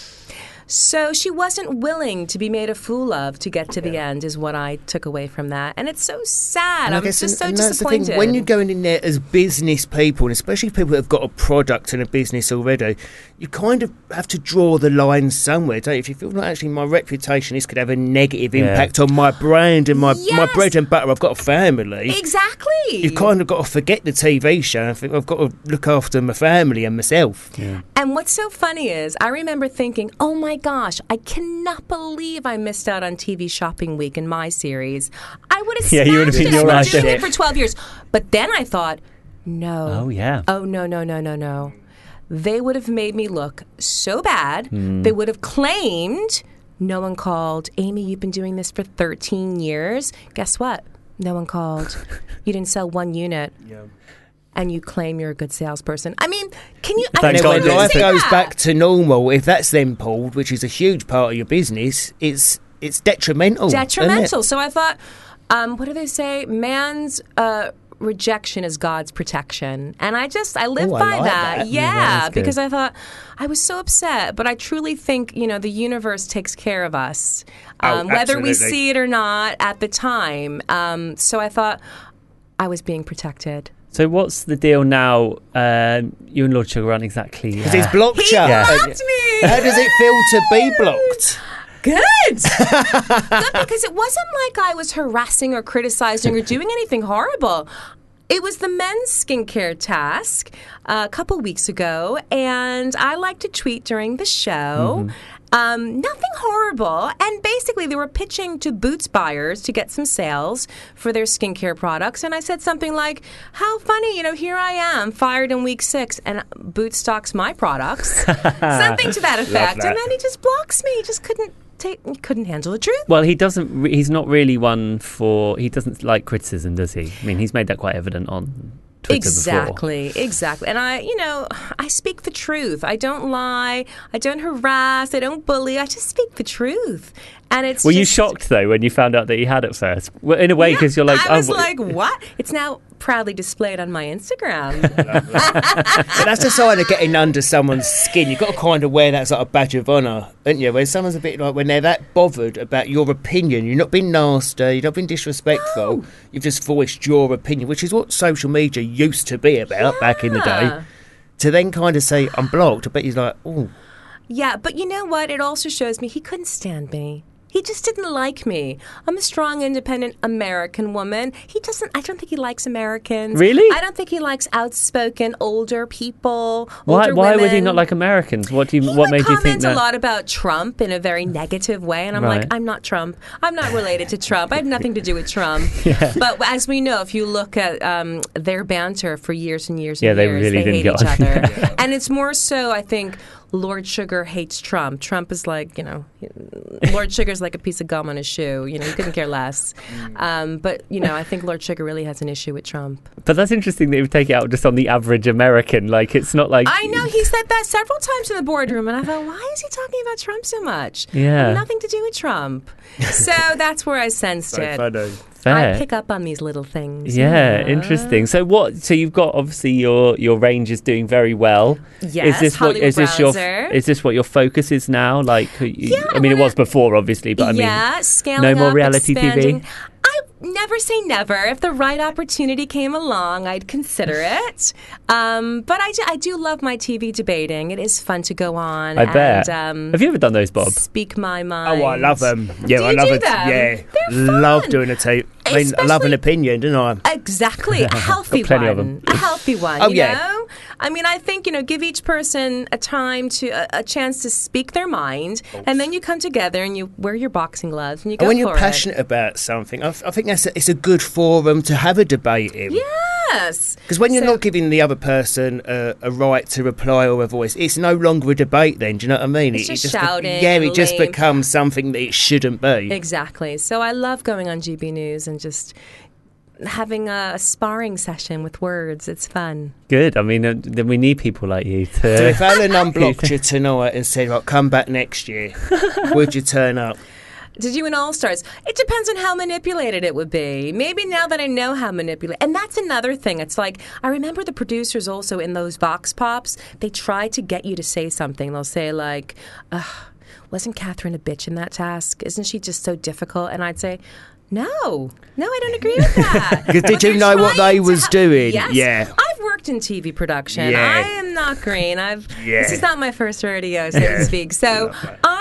So she wasn't willing to be made a fool of to get to the end, is what I took away from that. And it's so sad. I'm just so disappointed. The thing, when you're going in there as business people, and especially people that have got a product and a business already, you kind of have to draw the line somewhere, don't you? If you feel like actually my reputation, this could have a negative impact on my brand and my bread and butter, I've got a family. Exactly. You've kind of got to forget the TV show. I think I've got to look after my family and myself. Yeah. And what's so funny is I remember thinking, oh my gosh, I cannot believe I missed out on TV Shopping Week in my series. I would have smashed you would have been it. your I've eyes been doing shut. it for 12 years. But then I thought, no. Oh, yeah. Oh, no. They would have made me look so bad. They would have claimed, no one called. Amy, you've been doing this for 13 years. Guess what? No one called. You didn't sell one unit. Yeah. And you claim you're a good salesperson. I mean, can you... When life goes that. back to normal, if that's then pulled, which is a huge part of your business, it's detrimental. Detrimental. So I thought, what do they say? Man's rejection is God's protection. And I live by like that. Yeah, because I thought, I was so upset. But I truly think, the universe takes care of us, whether we see it or not at the time. So I thought I was being protected. So what's the deal now? You and Lord Sugar aren't exactly... Because he's blocked He you. blocked me! How does it feel to be blocked? Good. Good, because it wasn't like I was harassing or criticizing or doing anything horrible. It was the men's skincare task a couple weeks ago, and I like to tweet during the show. Nothing horrible. And basically, they were pitching to Boots buyers to get some sales for their skincare products. And I said something like, how funny, here I am, fired in week 6, and Boots stocks my products. Something to that effect. And then he just blocks me. He just couldn't handle the truth. Well, he's not really one for... He doesn't like criticism, does he? I mean, he's made that quite evident on Twitter before. Exactly. And I speak the truth. I don't lie. I don't harass. I don't bully. I just speak the truth. And it's Were you shocked, though, when you found out that he had it first? Well, in a way, because you're like... I was like, what? It's now proudly displayed on my Instagram. But that's a sign of getting under someone's skin. You've got to kind of wear that as like a badge of honour, haven't you? When someone's a bit like, when they're that bothered about your opinion, you're not being nasty, you're not being disrespectful, no. You've just voiced your opinion, which is what social media used to be about back in the day. To then kind of say, I'm blocked, I bet he's like, oh. Yeah, but you know what? It also shows me he couldn't stand me. He just didn't like me. I'm a strong, independent American woman. I don't think he likes Americans. Really? I don't think he likes outspoken, older people, Why women. would he not like Americans? What made you think that? He comments a lot about Trump in a very negative way, and I'm like, I'm not Trump. I'm not related to Trump. I have nothing to do with Trump. Yeah. But as we know, if you look at their banter for years and years and years, they really they didn't hate get each on. other. And it's more so, I think, Lord Sugar hates Trump. Trump is like, Lord Sugar's like a piece of gum on his shoe. He couldn't care less. But, I think Lord Sugar really has an issue with Trump. But that's interesting that you take it out just on the average American. Like, it's not like... I know, he said that several times in the boardroom, and I thought, why is he talking about Trump so much? Yeah. Nothing to do with Trump. So that's where I sensed it. Funny. Fair. I pick up on these little things. Yeah, interesting. So you've got, obviously, your range is doing very well. Yes, is this what your focus is now? Like, it was before, obviously, but scaling no more up, reality expanding. TV. I never say never. If the right opportunity came along, I'd consider it. But I do love my TV debating. It is fun to go on. I bet. And, have you ever done those, Bob? Speak my mind. Oh, I love them. Yeah, Do I you love do it. them? Yeah, They're love fun. doing a tape. I mean, I love an opinion, don't I? Exactly. A healthy plenty one. of them. A healthy one. Oh, you yeah. know? I mean, I think, give each person a chance to speak their mind, and then you come together and you wear your boxing gloves and you go And when for you're passionate about something, I think it's a good forum to have a debate in. Yes. Because when you're not giving the other person a right to reply or a voice, it's no longer a debate then, do you know what I mean? It's just shouting, Yeah, it just lame. becomes something that it shouldn't be. Exactly. So I love going on GB News and just having a sparring session with words. It's fun. Good. I mean, then we need people like you to... So if Alan unblocked you tonight and said, right, come back next year, would you turn up? To do an All-Stars, it depends on how manipulated it would be. Maybe now that I know how manipulated... And that's another thing. It's like, I remember the producers also in those Vox Pops, they try to get you to say something. They'll say like, wasn't Catherine a bitch in that task? Isn't she just so difficult? And I'd say... No, I don't agree with that. Did you know what they was doing? Yes. Yeah. I've worked in TV production. Yeah. I am not green. This is not my first rodeo, so to speak. So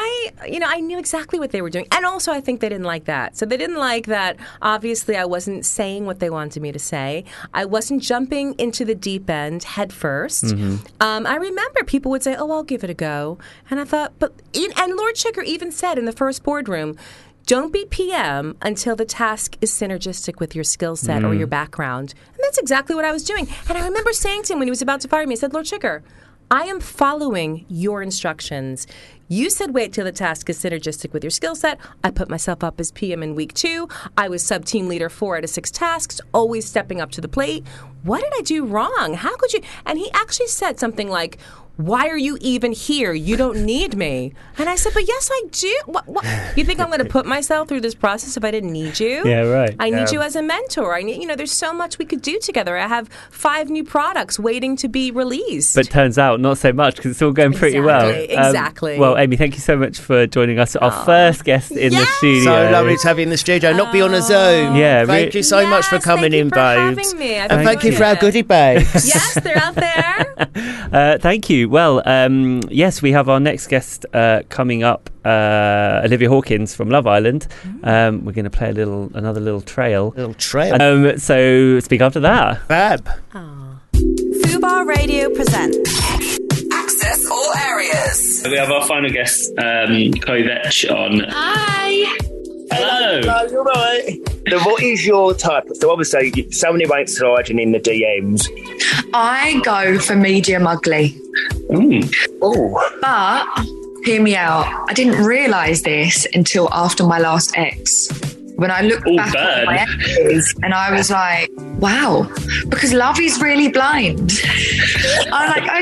I knew exactly what they were doing. And also I think they didn't like that. So they didn't like that. Obviously, I wasn't saying what they wanted me to say. I wasn't jumping into the deep end head first. Mm-hmm. I remember people would say, oh, I'll give it a go. And I thought, and Lord Sugar even said in the first boardroom, don't be PM until the task is synergistic with your skill set or your background. And that's exactly what I was doing. And I remember saying to him when he was about to fire me, I said, Lord Sugar, I am following your instructions. You said wait till the task is synergistic with your skill set. I put myself up as PM in week 2. I was sub-team leader 4 out of 6 tasks, always stepping up to the plate. What did I do wrong? How could you? And he actually said something like, why are you even here? You don't need me. And I said, but yes, I do. What? You think I'm going to put myself through this process if I didn't need you? Yeah, right. I need you as a mentor. I need, there's so much we could do together. I have 5 new products waiting to be released. But turns out not so much because it's all going pretty well. Exactly. Well, Amy, thank you so much for joining us. Our first guest in the studio. So lovely to have you in the studio, not be on a Zoom. Yeah, thank you so much for coming in, babes. Having me. And thank you for our goodie bags. Yes, they're out there. Thank you. Well, yes, we have our next guest coming up, Olivia Hawkins from Love Island. We're going to play another little trail. So speak after that. Fab. Fubar Radio presents Access All Areas. We have our final guest, Chloe Vetch on. Hi. Hello. Hello, you're right. So what is your type? So obviously, somebody won't sliding in the DMs. I go for medium ugly. Oh. But, hear me out, I didn't realise this until after my last ex. When I looked back at my exes and I was like, wow, because love is really blind. I'm like,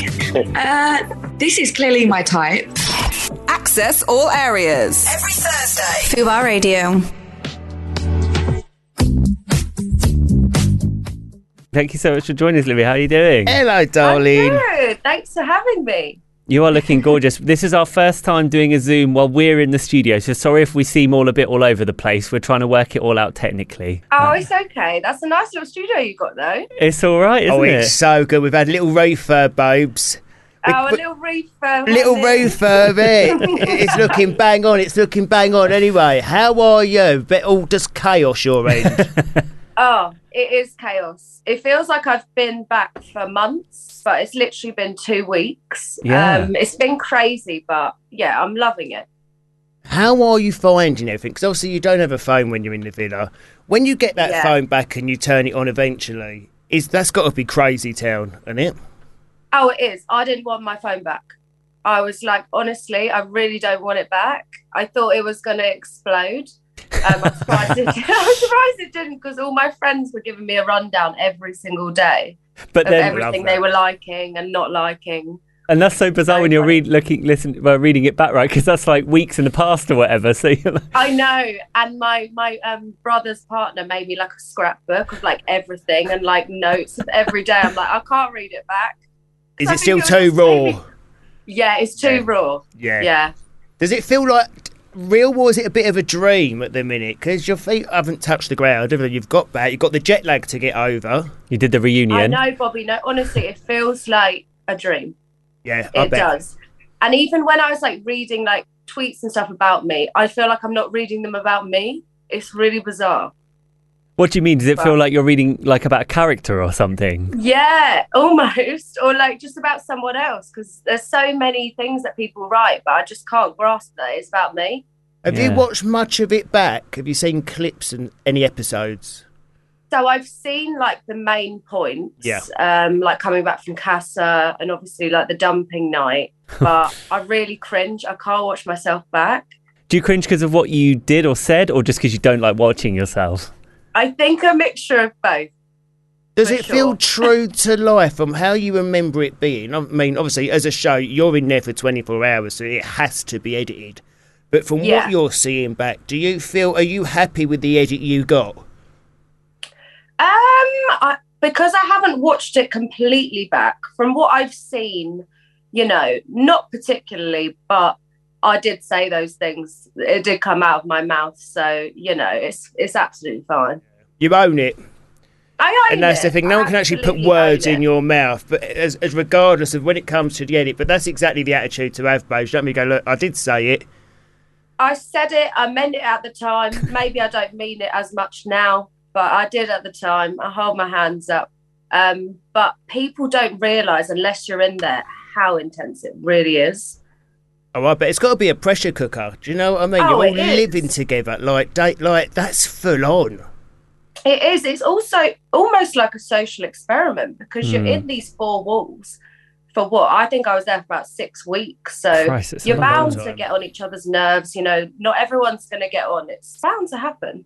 okay, this is clearly my type. Access All Areas. Every Thursday. Fubar Radio. Thank you so much for joining us, Olivia. How are you doing? Hello, darling. I'm good. Thanks for having me. You are looking gorgeous. This is our first time doing a Zoom while we're in the studio, so sorry if we seem all over the place. We're trying to work it all out technically. Oh, it's okay. That's a nice little studio you got, though. It's all right, isn't it? Oh, it's so good. We've had a little refurb, babes. Oh, a little refurb. Little refurb, It's looking bang on. It's looking bang on. Anyway, how are you? But all just chaos your end. Oh, it is chaos. It feels like I've been back for months, but it's literally been 2 weeks. Yeah. It's been crazy, but yeah, I'm loving it. How are you finding everything? Because obviously you don't have a phone when you're in the villa. When you get that phone back and you turn it on eventually, that's got to be crazy town, isn't it? Oh, it is. I didn't want my phone back. I was like, honestly, I really don't want it back. I thought it was going to explode. I'm surprised it didn't, because all my friends were giving me a rundown every single day but of everything they were liking and not liking. And that's so bizarre when you're reading it back, right? Because that's like weeks in the past or whatever. So you're like... I know. And my brother's partner made me like a scrapbook of like everything and like notes of every day. I'm like, I can't read it back. Is it still too raw? Yeah, it's too raw. Yeah. Does it feel like real, or is it a bit of a dream at the minute? Because your feet haven't touched the ground. You've got back. You've got the jet lag to get over. You did the reunion. I know, Bobby. No, honestly, it feels like a dream. Yeah, it does. And even when I was like reading like tweets and stuff about me, I feel like I'm not reading them about me. It's really bizarre. What do you mean? Does it feel like you're reading like about a character or something? Yeah, almost. Or like just about someone else, because there's so many things that people write, but I just can't grasp that it's about me. Have you watched much of it back? Have you seen clips and any episodes? So I've seen like the main points, like coming back from Casa and obviously like the dumping night, but I really cringe. I can't watch myself back. Do you cringe because of what you did or said, or just because you don't like watching yourself? I think a mixture of both. Does it feel true to life from how you remember it being? I mean, obviously, as a show, you're in there for 24 hours, so it has to be edited. But from what you're seeing back, are you happy with the edit you got? Because I haven't watched it completely back, from what I've seen, not particularly, but I did say those things. It did come out of my mouth, so it's absolutely fine. You own it. I own it. And that's the thing. No one can actually put words in your mouth, but as regardless of when it comes to the edit. But that's exactly the attitude to have, Bose. Don't me go, look, I did say it. I said it. I meant it at the time. Maybe I don't mean it as much now, but I did at the time. I hold my hands up. But people don't realise, unless you're in there, how intense it really is. Oh, I bet it's got to be a pressure cooker. Do you know what I mean? You're all living together, like that's full on. It is. It's also almost like a social experiment, because you're in these four walls for what? I think I was there for about 6 weeks. So Christ, you're bound to get on each other's nerves. Not everyone's going to get on. It's bound to happen.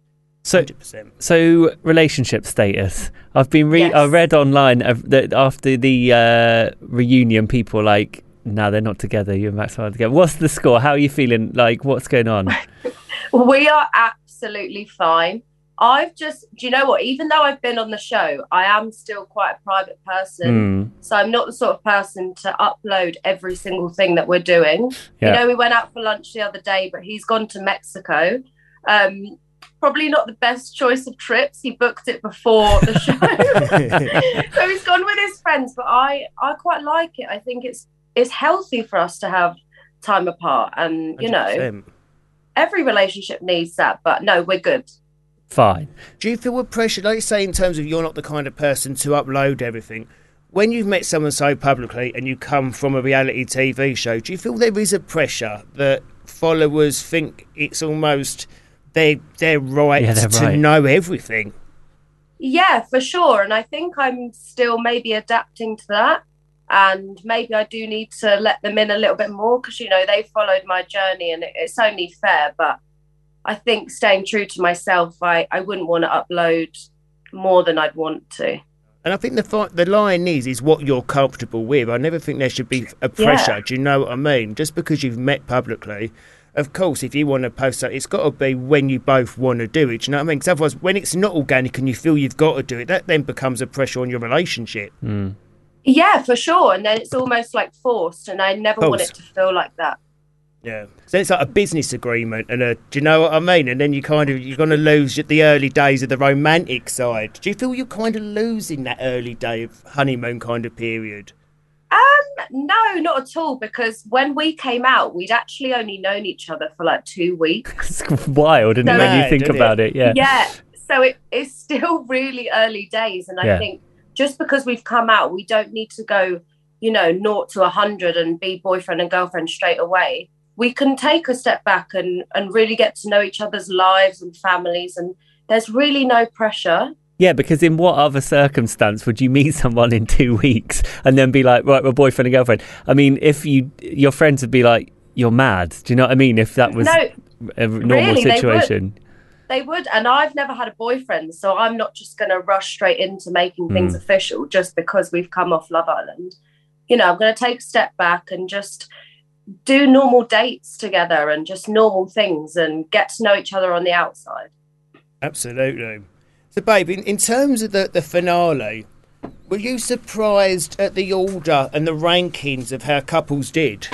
So relationship status. I've been I read online that after the reunion, people like, no, they're not together. You and Max are together. What's the score? How are you feeling? Like, what's going on? We are absolutely fine. Do you know what? Even though I've been on the show, I am still quite a private person. So I'm not the sort of person to upload every single thing that we're doing. Yeah. We went out for lunch the other day, but he's gone to Mexico. Probably not the best choice of trips. He booked it before the show. So he's gone with his friends, but I quite like it. I think it's healthy for us to have time apart, and 100%. Every relationship needs that, but no, we're good. Fine. Do you feel a pressure, like you say, in terms of you're not the kind of person to upload everything? When you've met someone so publicly and you come from a reality TV show, do you feel there is a pressure that followers think it's almost their right to know everything? Yeah, for sure. And I think I'm still maybe adapting to that. And maybe I do need to let them in a little bit more, because, they followed my journey and it's only fair. But I think staying true to myself, I wouldn't want to upload more than I'd want to. And I think the line is what you're comfortable with. I never think there should be a pressure. Do you know what I mean? Just because you've met publicly, of course, if you want to post that, it's got to be when you both want to do it. Do you know what I mean? Because otherwise, when it's not organic and you feel you've got to do it, that then becomes a pressure on your relationship. Yeah, for sure. And then it's almost like forced, and I never want it to feel like that. Yeah. So it's like a business agreement, and do you know what I mean? And then you're going to lose the early days of the romantic side. Do you feel you're kind of losing that early day of honeymoon kind of period? No, not at all, because when we came out, we'd actually only known each other for like 2 weeks. It's wild, isn't it, when you think about it? Yeah. Yeah. So it's still really early days, and I think just because we've come out, we don't need to go, 0 to 100 and be boyfriend and girlfriend straight away. We can take a step back and really get to know each other's lives and families, and there's really no pressure. Yeah, because in what other circumstance would you meet someone in 2 weeks and then be like, right, we're boyfriend and girlfriend? I mean, if your friends would be like, you're mad. Do you know what I mean? If that was a normal situation. They would. And I've never had a boyfriend, so I'm not just going to rush straight into making things official just because we've come off Love Island. You know, I'm going to take a step back and just do normal dates together and just normal things and get to know each other on the outside. Absolutely. So, babe, in terms of the finale, were you surprised at the order and the rankings of how couples did?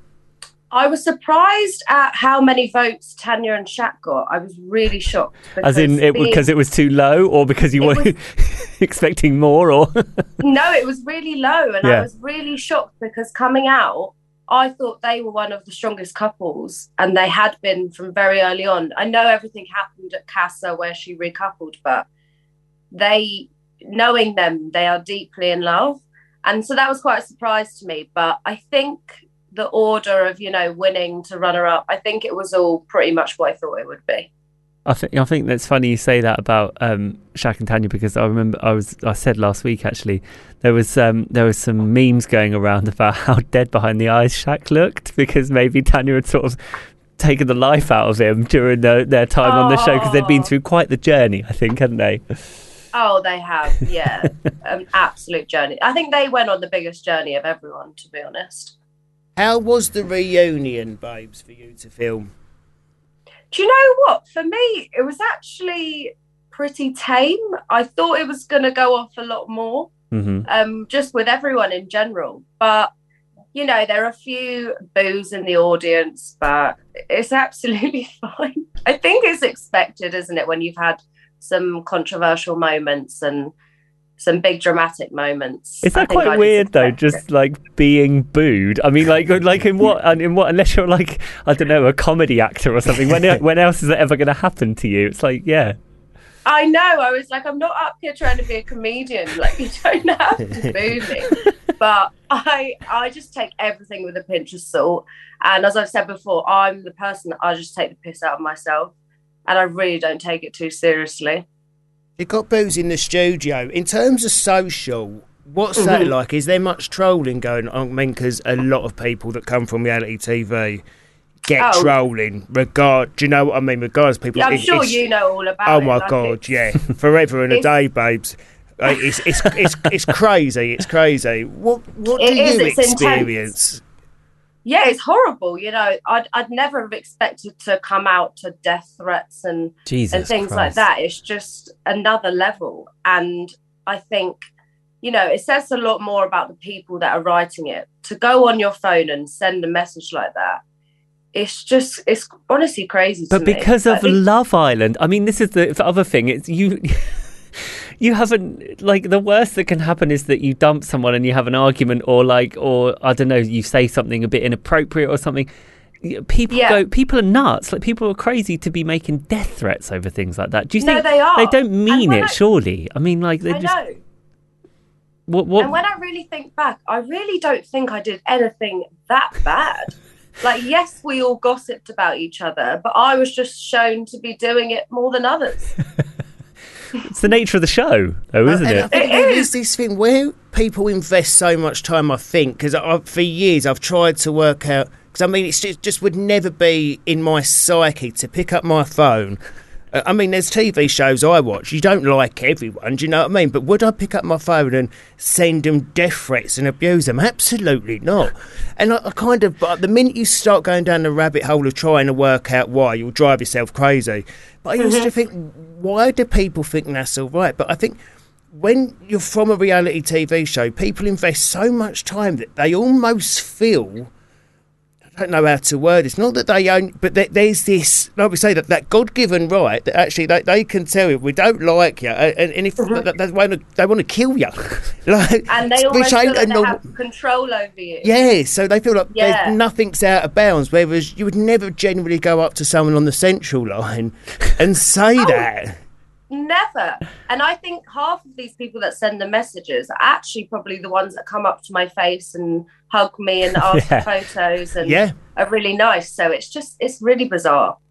I was surprised at how many votes Tanya and Shaq got. I was really shocked. As in, because it was too low, or because you were expecting more, or? No, it was really low, and I was really shocked because coming out, I thought they were one of the strongest couples, and they had been from very early on. I know everything happened at Casa where she recoupled, but knowing them, they are deeply in love. And so that was quite a surprise to me. But I think the order of, winning to runner-up, I think it was all pretty much what I thought it would be. I think that's funny you say that about Shaq and Tanya, because I remember I said last week actually there was some memes going around about how dead behind the eyes Shaq looked, because maybe Tanya had sort of taken the life out of him during their time on the show, because they'd been through quite the journey, I think, hadn't they? Oh, they have, yeah. An absolute journey. I think they went on the biggest journey of everyone, to be honest. How was the reunion, babes, for you to film? Do you know what? For me, it was actually pretty tame. I thought it was going to go off a lot more, just with everyone in general. But, there are a few boos in the audience, but it's absolutely fine. I think it's expected, isn't it, when you've had some controversial moments and some big dramatic moments. Is that quite weird though, just like being booed? I mean, like in what unless you're like, I don't know, a comedy actor or something, when else is it ever going to happen to you? It's like, yeah, I know. I was like, I'm not up here trying to be a comedian, like you don't have to boo me. But I just take everything with a pinch of salt, and as I've said before, I'm the person that I just take the piss out of myself, and I really don't take it too seriously. You got boos in the studio. In terms of social, what's that like? Is there much trolling going on? I mean, because a lot of people that come from reality TV get trolling. Do you know what I mean? Regardless, people. Yeah, I'm sure you know all about it. Oh my God, yeah, forever and a day, babes. It's crazy. It's crazy. What do you experience? Intense. Yeah, it's horrible. I'd never have expected to come out to death threats and things like that. It's just another level. And I think, it says a lot more about the people that are writing it. To go on your phone and send a message like that, it's honestly crazy to me. But because of Love Island, I mean, this is the other thing. It's you... You haven't, like, the worst that can happen is that you dump someone and you have an argument, or I don't know, you say something a bit inappropriate or something. People are nuts. Like, people are crazy to be making death threats over things like that. Do you think they are? They don't mean it, surely? I mean, like, they just... know. What? And when I really think back, I really don't think I did anything that bad. Like, yes, we all gossiped about each other, but I was just shown to be doing it more than others. It's the nature of the show, though, isn't it? I think there is this thing where people invest so much time, I think, because for years I've tried to work out, because I mean, it just would never be in my psyche to pick up my phone. I mean, there's TV shows I watch. You don't like everyone, do you know what I mean? But would I pick up my phone and send them death threats and abuse them? Absolutely not. And but the minute you start going down the rabbit hole of trying to work out why, you'll drive yourself crazy. But I used to think, why do people think that's all right? But I think when you're from a reality TV show, people invest so much time that they almost feel... I don't know how to word it. It's not that they own, but there's this, like we say, that God-given right that actually they can tell you, we don't like you, and if they want to kill you. And they almost feel like they have control over you. Yeah, so they feel like there's nothing's out of bounds, whereas you would never genuinely go up to someone on the central line and say that. Never. And I think half of these people that send the messages are actually probably the ones that come up to my face and hug me and ask for photos and are really nice. So it's really bizarre.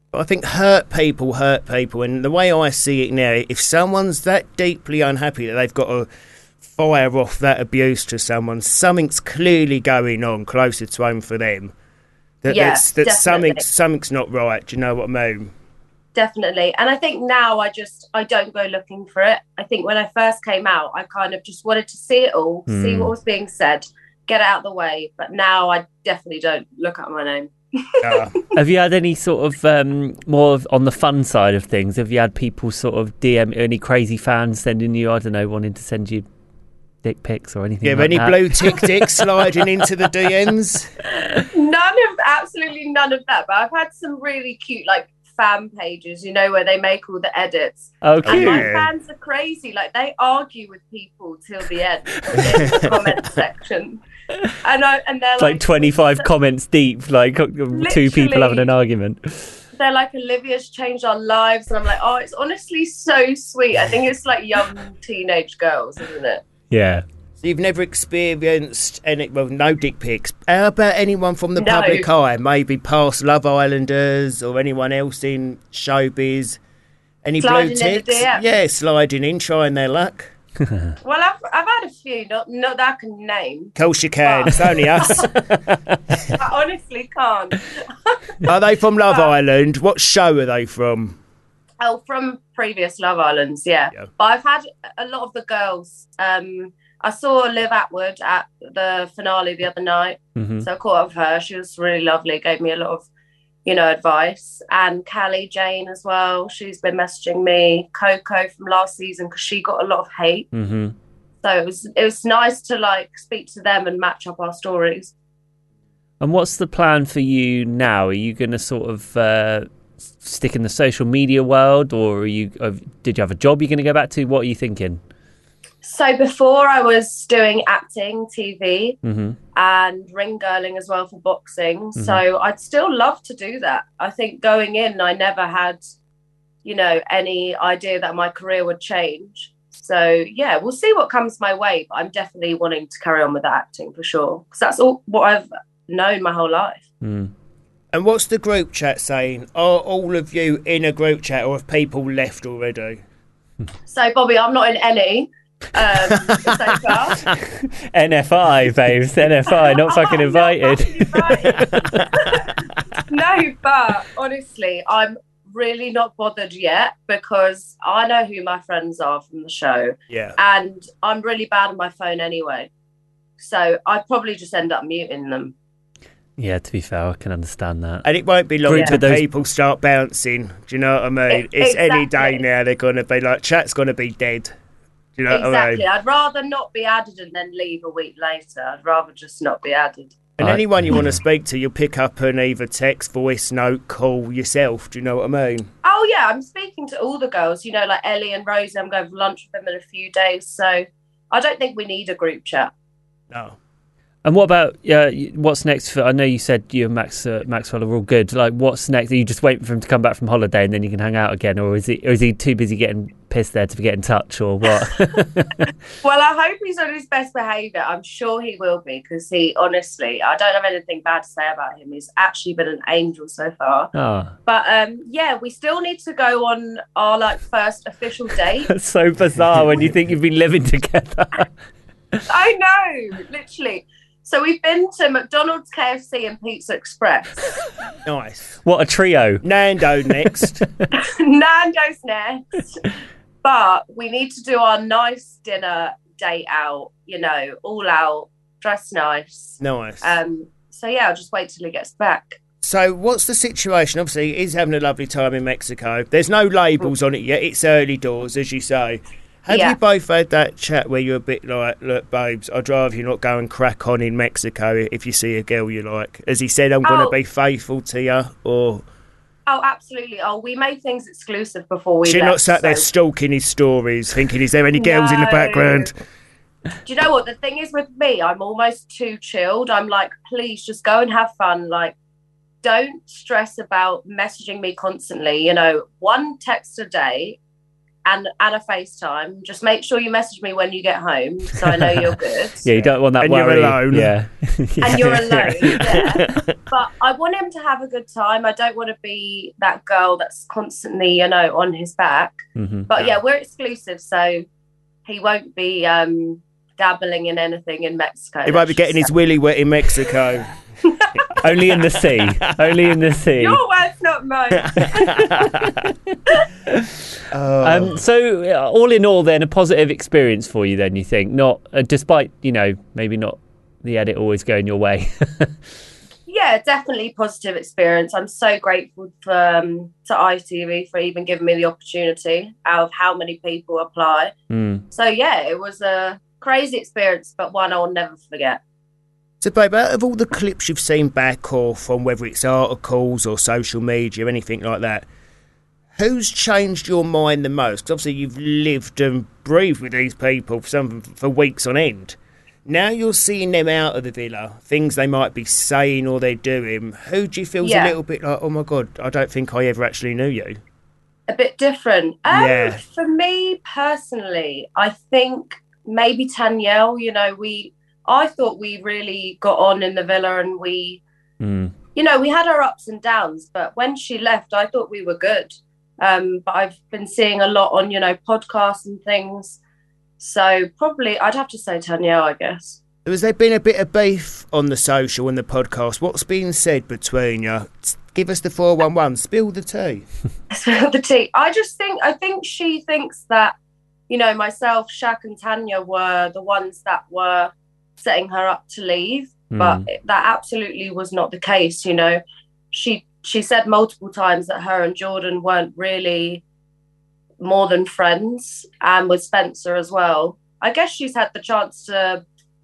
I think hurt people, and the way I see it now, if someone's that deeply unhappy that they've got to fire off that abuse to someone, something's clearly going on closer to home for them. That something's not right. Do you know what I mean? Definitely. And I think now I don't go looking for it. I think when I first came out, I kind of just wanted to see it all, see what was being said, get it out of the way. But now I definitely don't look at my name. Have you had any sort of more on the fun side of things? Have you had people sort of DM, any crazy fans sending you, I don't know, wanting to send you dick pics or anything like any that? blue tick dicks sliding into the DMs? Absolutely none of that. But I've had some really cute, like, fan pages, you know, where they make all the edits. Oh, cute. And my fans are crazy. Like, they argue with people till the end in the comment section. And they're like 25 comments deep, like two people having an argument. They're like, Olivia's changed our lives. And I'm like, oh, it's honestly so sweet. I think it's like young teenage girls, isn't it? Yeah. So you've never experienced any, well, no dick pics. How about anyone from the public eye? Maybe past Love Islanders or anyone else in showbiz? Any sliding blue ticks? Yeah, sliding in, trying their luck. Well, I've had a few, not that I can name. Of course you can, it's only us. I honestly can't. Are they from Love Island? What show are they from? Oh, from previous Love Islands, yeah. But I've had a lot of the girls. I saw Liv Atwood at the finale the other night, so I caught up with her. She was really lovely, gave me a lot of, advice. And Callie Jane as well. She's been messaging me. Coco from last season, because she got a lot of hate. So it was nice to like speak to them and match up our stories. And what's the plan for you now? Are you going to sort of stick in the social media world, or did you have a job you're going to go back to? What are you thinking? So before I was doing acting, TV, and ring girling as well for boxing. So I'd still love to do that. I think going in, I never had, any idea that my career would change. So yeah, we'll see what comes my way. But I'm definitely wanting to carry on with the acting for sure, because that's all what I've known my whole life. And what's the group chat saying? Are all of you in a group chat, or have people left already? So Bobby, I'm not in any. So far. NFI, babes. NFI, not fucking invited. No, but honestly, I'm really not bothered yet, because I know who my friends are from the show. Yeah. And I'm really bad on my phone anyway. So I'd probably just end up muting them. Yeah, to be fair, I can understand that. And it won't be long until people start bouncing. Do you know what I mean? It's any day now they're going to be like, chat's going to be dead. You know what I mean? I'd rather not be added and then leave a week later. I'd rather just not be added. And anyone you want to speak to, you'll pick up and either text, voice note, call yourself. Do you know what I mean? Oh, yeah. I'm speaking to all the girls, like Ellie and Rosie. I'm going for lunch with them in a few days. So I don't think we need a group chat. No. And what about what's next for? I know you said you and Maxwell are all good. Like, what's next? Are you just waiting for him to come back from holiday and then you can hang out again, or is he too busy getting pissed there to get in touch, or what? Well, I hope he's on his best behaviour. I'm sure he will be, because he honestly, I don't have anything bad to say about him. He's actually been an angel so far. Oh. But yeah, we still need to go on our first official date. That's so bizarre when you think you've been living together. I know, literally. So we've been to McDonald's, KFC and Pizza Express. Nice. What a trio. Nando next. Nando's next. But we need to do our nice dinner date out, all out, dress nice. Nice. So yeah, I'll just wait till he gets back. So what's the situation? Obviously, he's having a lovely time in Mexico. There's no labels on it yet. It's early doors, as you say. Have you both had that chat where you're a bit like, look, babes, I'd rather you not go and crack on in Mexico if you see a girl you like? As he said, I'm going to be faithful to you, or... Oh, absolutely. Oh, we made things exclusive before we She's left. not sat there stalking his stories, thinking, is there any girls in the background? Do you know what? The thing is with me, I'm almost too chilled. I'm like, please, just go and have fun. Like, don't stress about messaging me constantly. One text a day, and a FaceTime. Just make sure you message me when you get home, so I know you're good. Yeah, you don't want that and worry. You're alone. Yeah. And you're alone. Yeah. But I want him to have a good time. I don't want to be that girl that's constantly, you know, on his back. Mm-hmm. But yeah, we're exclusive, so he won't be dabbling in anything in Mexico. He won't be getting his willy wet in Mexico. Only in the sea. Only in the sea. Your wife, not mine. So, all in all, then, a positive experience for you, then, you think? Not, despite, you know, maybe not the edit always going your way. Yeah, definitely positive experience. I'm so grateful to ITV for even giving me the opportunity out of how many people apply. So, yeah, it was a crazy experience, but one I'll never forget. So, babe, out of all the clips you've seen back or from whether it's articles or social media or anything like that, who's changed your mind the most? 'Cause obviously, you've lived and breathed with these people for weeks on end. Now you're seeing them out of the villa, things they might be saying or they're doing. Who do you feel's a little bit like, oh my God, I don't think I ever actually knew you? A bit different. For me personally, I think maybe Tanyel, you know, I thought we really got on in the villa and we, you know, we had our ups and downs, but when she left, I thought we were good. But I've been seeing a lot on, you know, podcasts and things. So probably I'd have to say Tanyel, I guess. Has there been a bit of beef on the social and the podcast? What's been said between you? Give us the 411. Spill the tea. Spill the tea. I think she thinks that, you know, myself, Shaq and Tanya were the ones that were setting her up to leave, but that absolutely was not the case. You know, she said multiple times that her and Jordan weren't really more than friends, and with Spencer as well. I guess she's had the chance to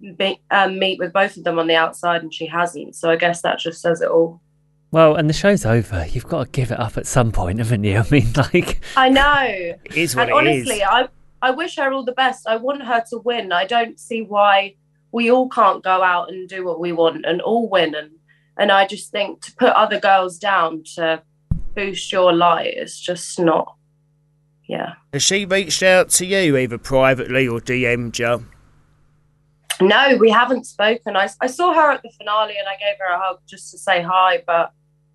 meet with both of them on the outside, and she hasn't. So I guess that just says it all. Well, and the show's over. You've got to give it up at some point, haven't you? I mean, like, I know. It is what and it honestly, is. I wish her all the best. I want her to win. I don't see why we all can't go out and do what we want and all win. And I just think to put other girls down to boost your light is just not, yeah. Has she reached out to you either privately or DM'd you? No, we haven't spoken. I saw her at the finale and I gave her a hug just to say hi, but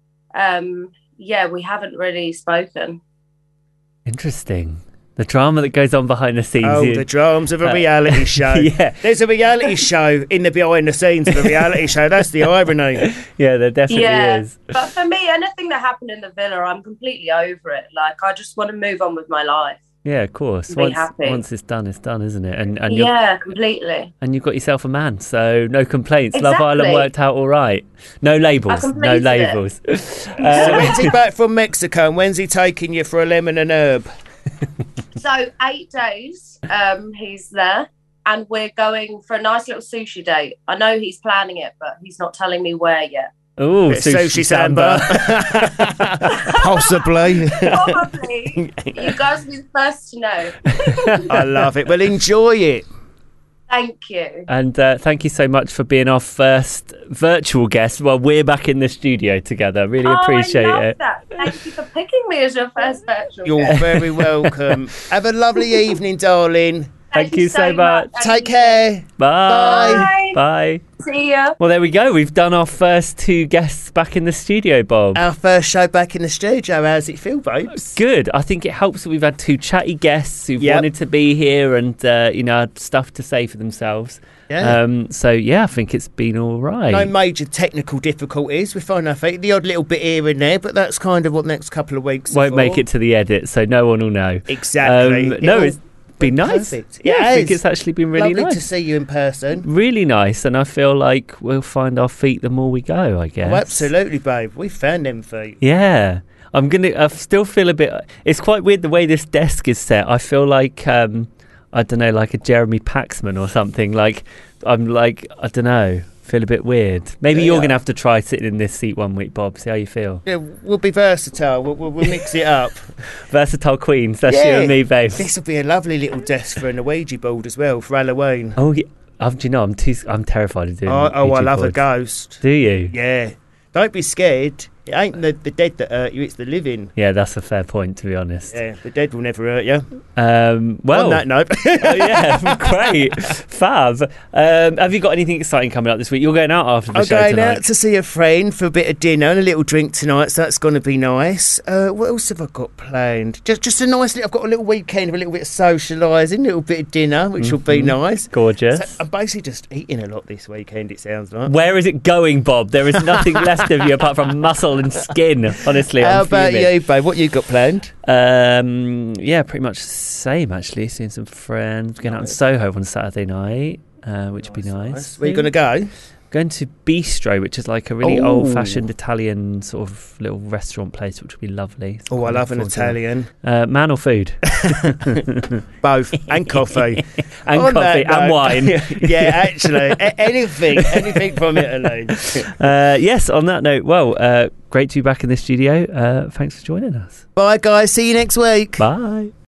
yeah, we haven't really spoken. Interesting. The drama that goes on behind the scenes. Oh, the dramas of a reality show. Yeah. There's a reality show in the behind the scenes of a reality show. That's the irony. Yeah, there definitely is. But for me, anything that happened in the villa, I'm completely over it. Like, I just want to move on with my life. Yeah, of course. Be happy. Once it's done, isn't it? And yeah, completely. And you've got yourself a man, so no complaints. Exactly. Love Island worked out all right. No labels. No labels. So when's he back from Mexico and when's he taking you for a lemon and herb? So 8 days he's there and we're going for a nice little sushi date. I know he's planning it, but he's not telling me where yet. Oh, sushi samba. Possibly. Probably. You guys will be the first to know. I love it. Well, enjoy it. Thank you. And thank you so much for being our first virtual guest while we're back in the studio together. Really appreciate I love it. That. Thank you for picking me as your first virtual You're guest. very welcome. Have a lovely evening, darling. Thank you so much. Take care. Bye. Bye. See ya. Well, there we go. We've done our first 2 guests back in the studio, Bob. Our first show back in the studio. How's it feel, babes? Good. I think it helps that we've had 2 chatty guests who've wanted to be here and, had stuff to say for themselves. Yeah. So, yeah, I think it's been all right. No major technical difficulties. We find our feet. The odd little bit here and there, but that's kind of what the next couple of weeks won't make it to the edit, so no one will know. Exactly. It's been nice. Perfect. Yeah, It I think is. it's actually been really Lovely nice. to see you in person. Really nice, and I feel like we'll find our feet the more we go, I guess. Oh, absolutely, babe. We found them feet. Yeah. I still feel a bit... It's quite weird the way this desk is set. I feel like, I don't know, like a Jeremy Paxman or something. Like, I'm like, I don't know, feel a bit weird. Maybe you're going to have to try sitting in this seat one week, Bob. See how you feel. Yeah, we'll be versatile. We'll mix it up. Versatile queens. That's you and me, babe. This will be a lovely little desk for an Ouija board as well for Halloween. Oh, yeah. Do you know, I'm terrified of doing I love a boards. ghost. Do you? Yeah. Don't be scared. It ain't the dead that hurt you, it's the living. Yeah, that's a fair point, to be honest. Yeah, the dead will never hurt you. Well, on that note. Oh, yeah, great. Fab. Have you got anything exciting coming up this week? You're going out after the show tonight. I'm going out to see a friend for a bit of dinner and a little drink tonight, so that's going to be nice. What else have I got planned? Just a nice little... I've got a little weekend of a little bit of socialising, a little bit of dinner, which will be nice. Gorgeous. So I'm basically just eating a lot this weekend, it sounds like. Where is it going, Bob? There is nothing left of you apart from muscle and skin, honestly. How about you, babe? What you got planned? Yeah, pretty much the same, actually. Seeing some friends. Going out in Soho on Saturday night, which would be nice. Where are you going to go? Going to Bistro, which is like a really old-fashioned Italian sort of little restaurant place, which would be lovely. Oh, I love an Italian. Man or food? Both. And coffee. And coffee and wine. Yeah, actually. Anything from Italy. Yes, on that note, well, great to be back in the studio. Thanks for joining us. Bye, guys. See you next week. Bye.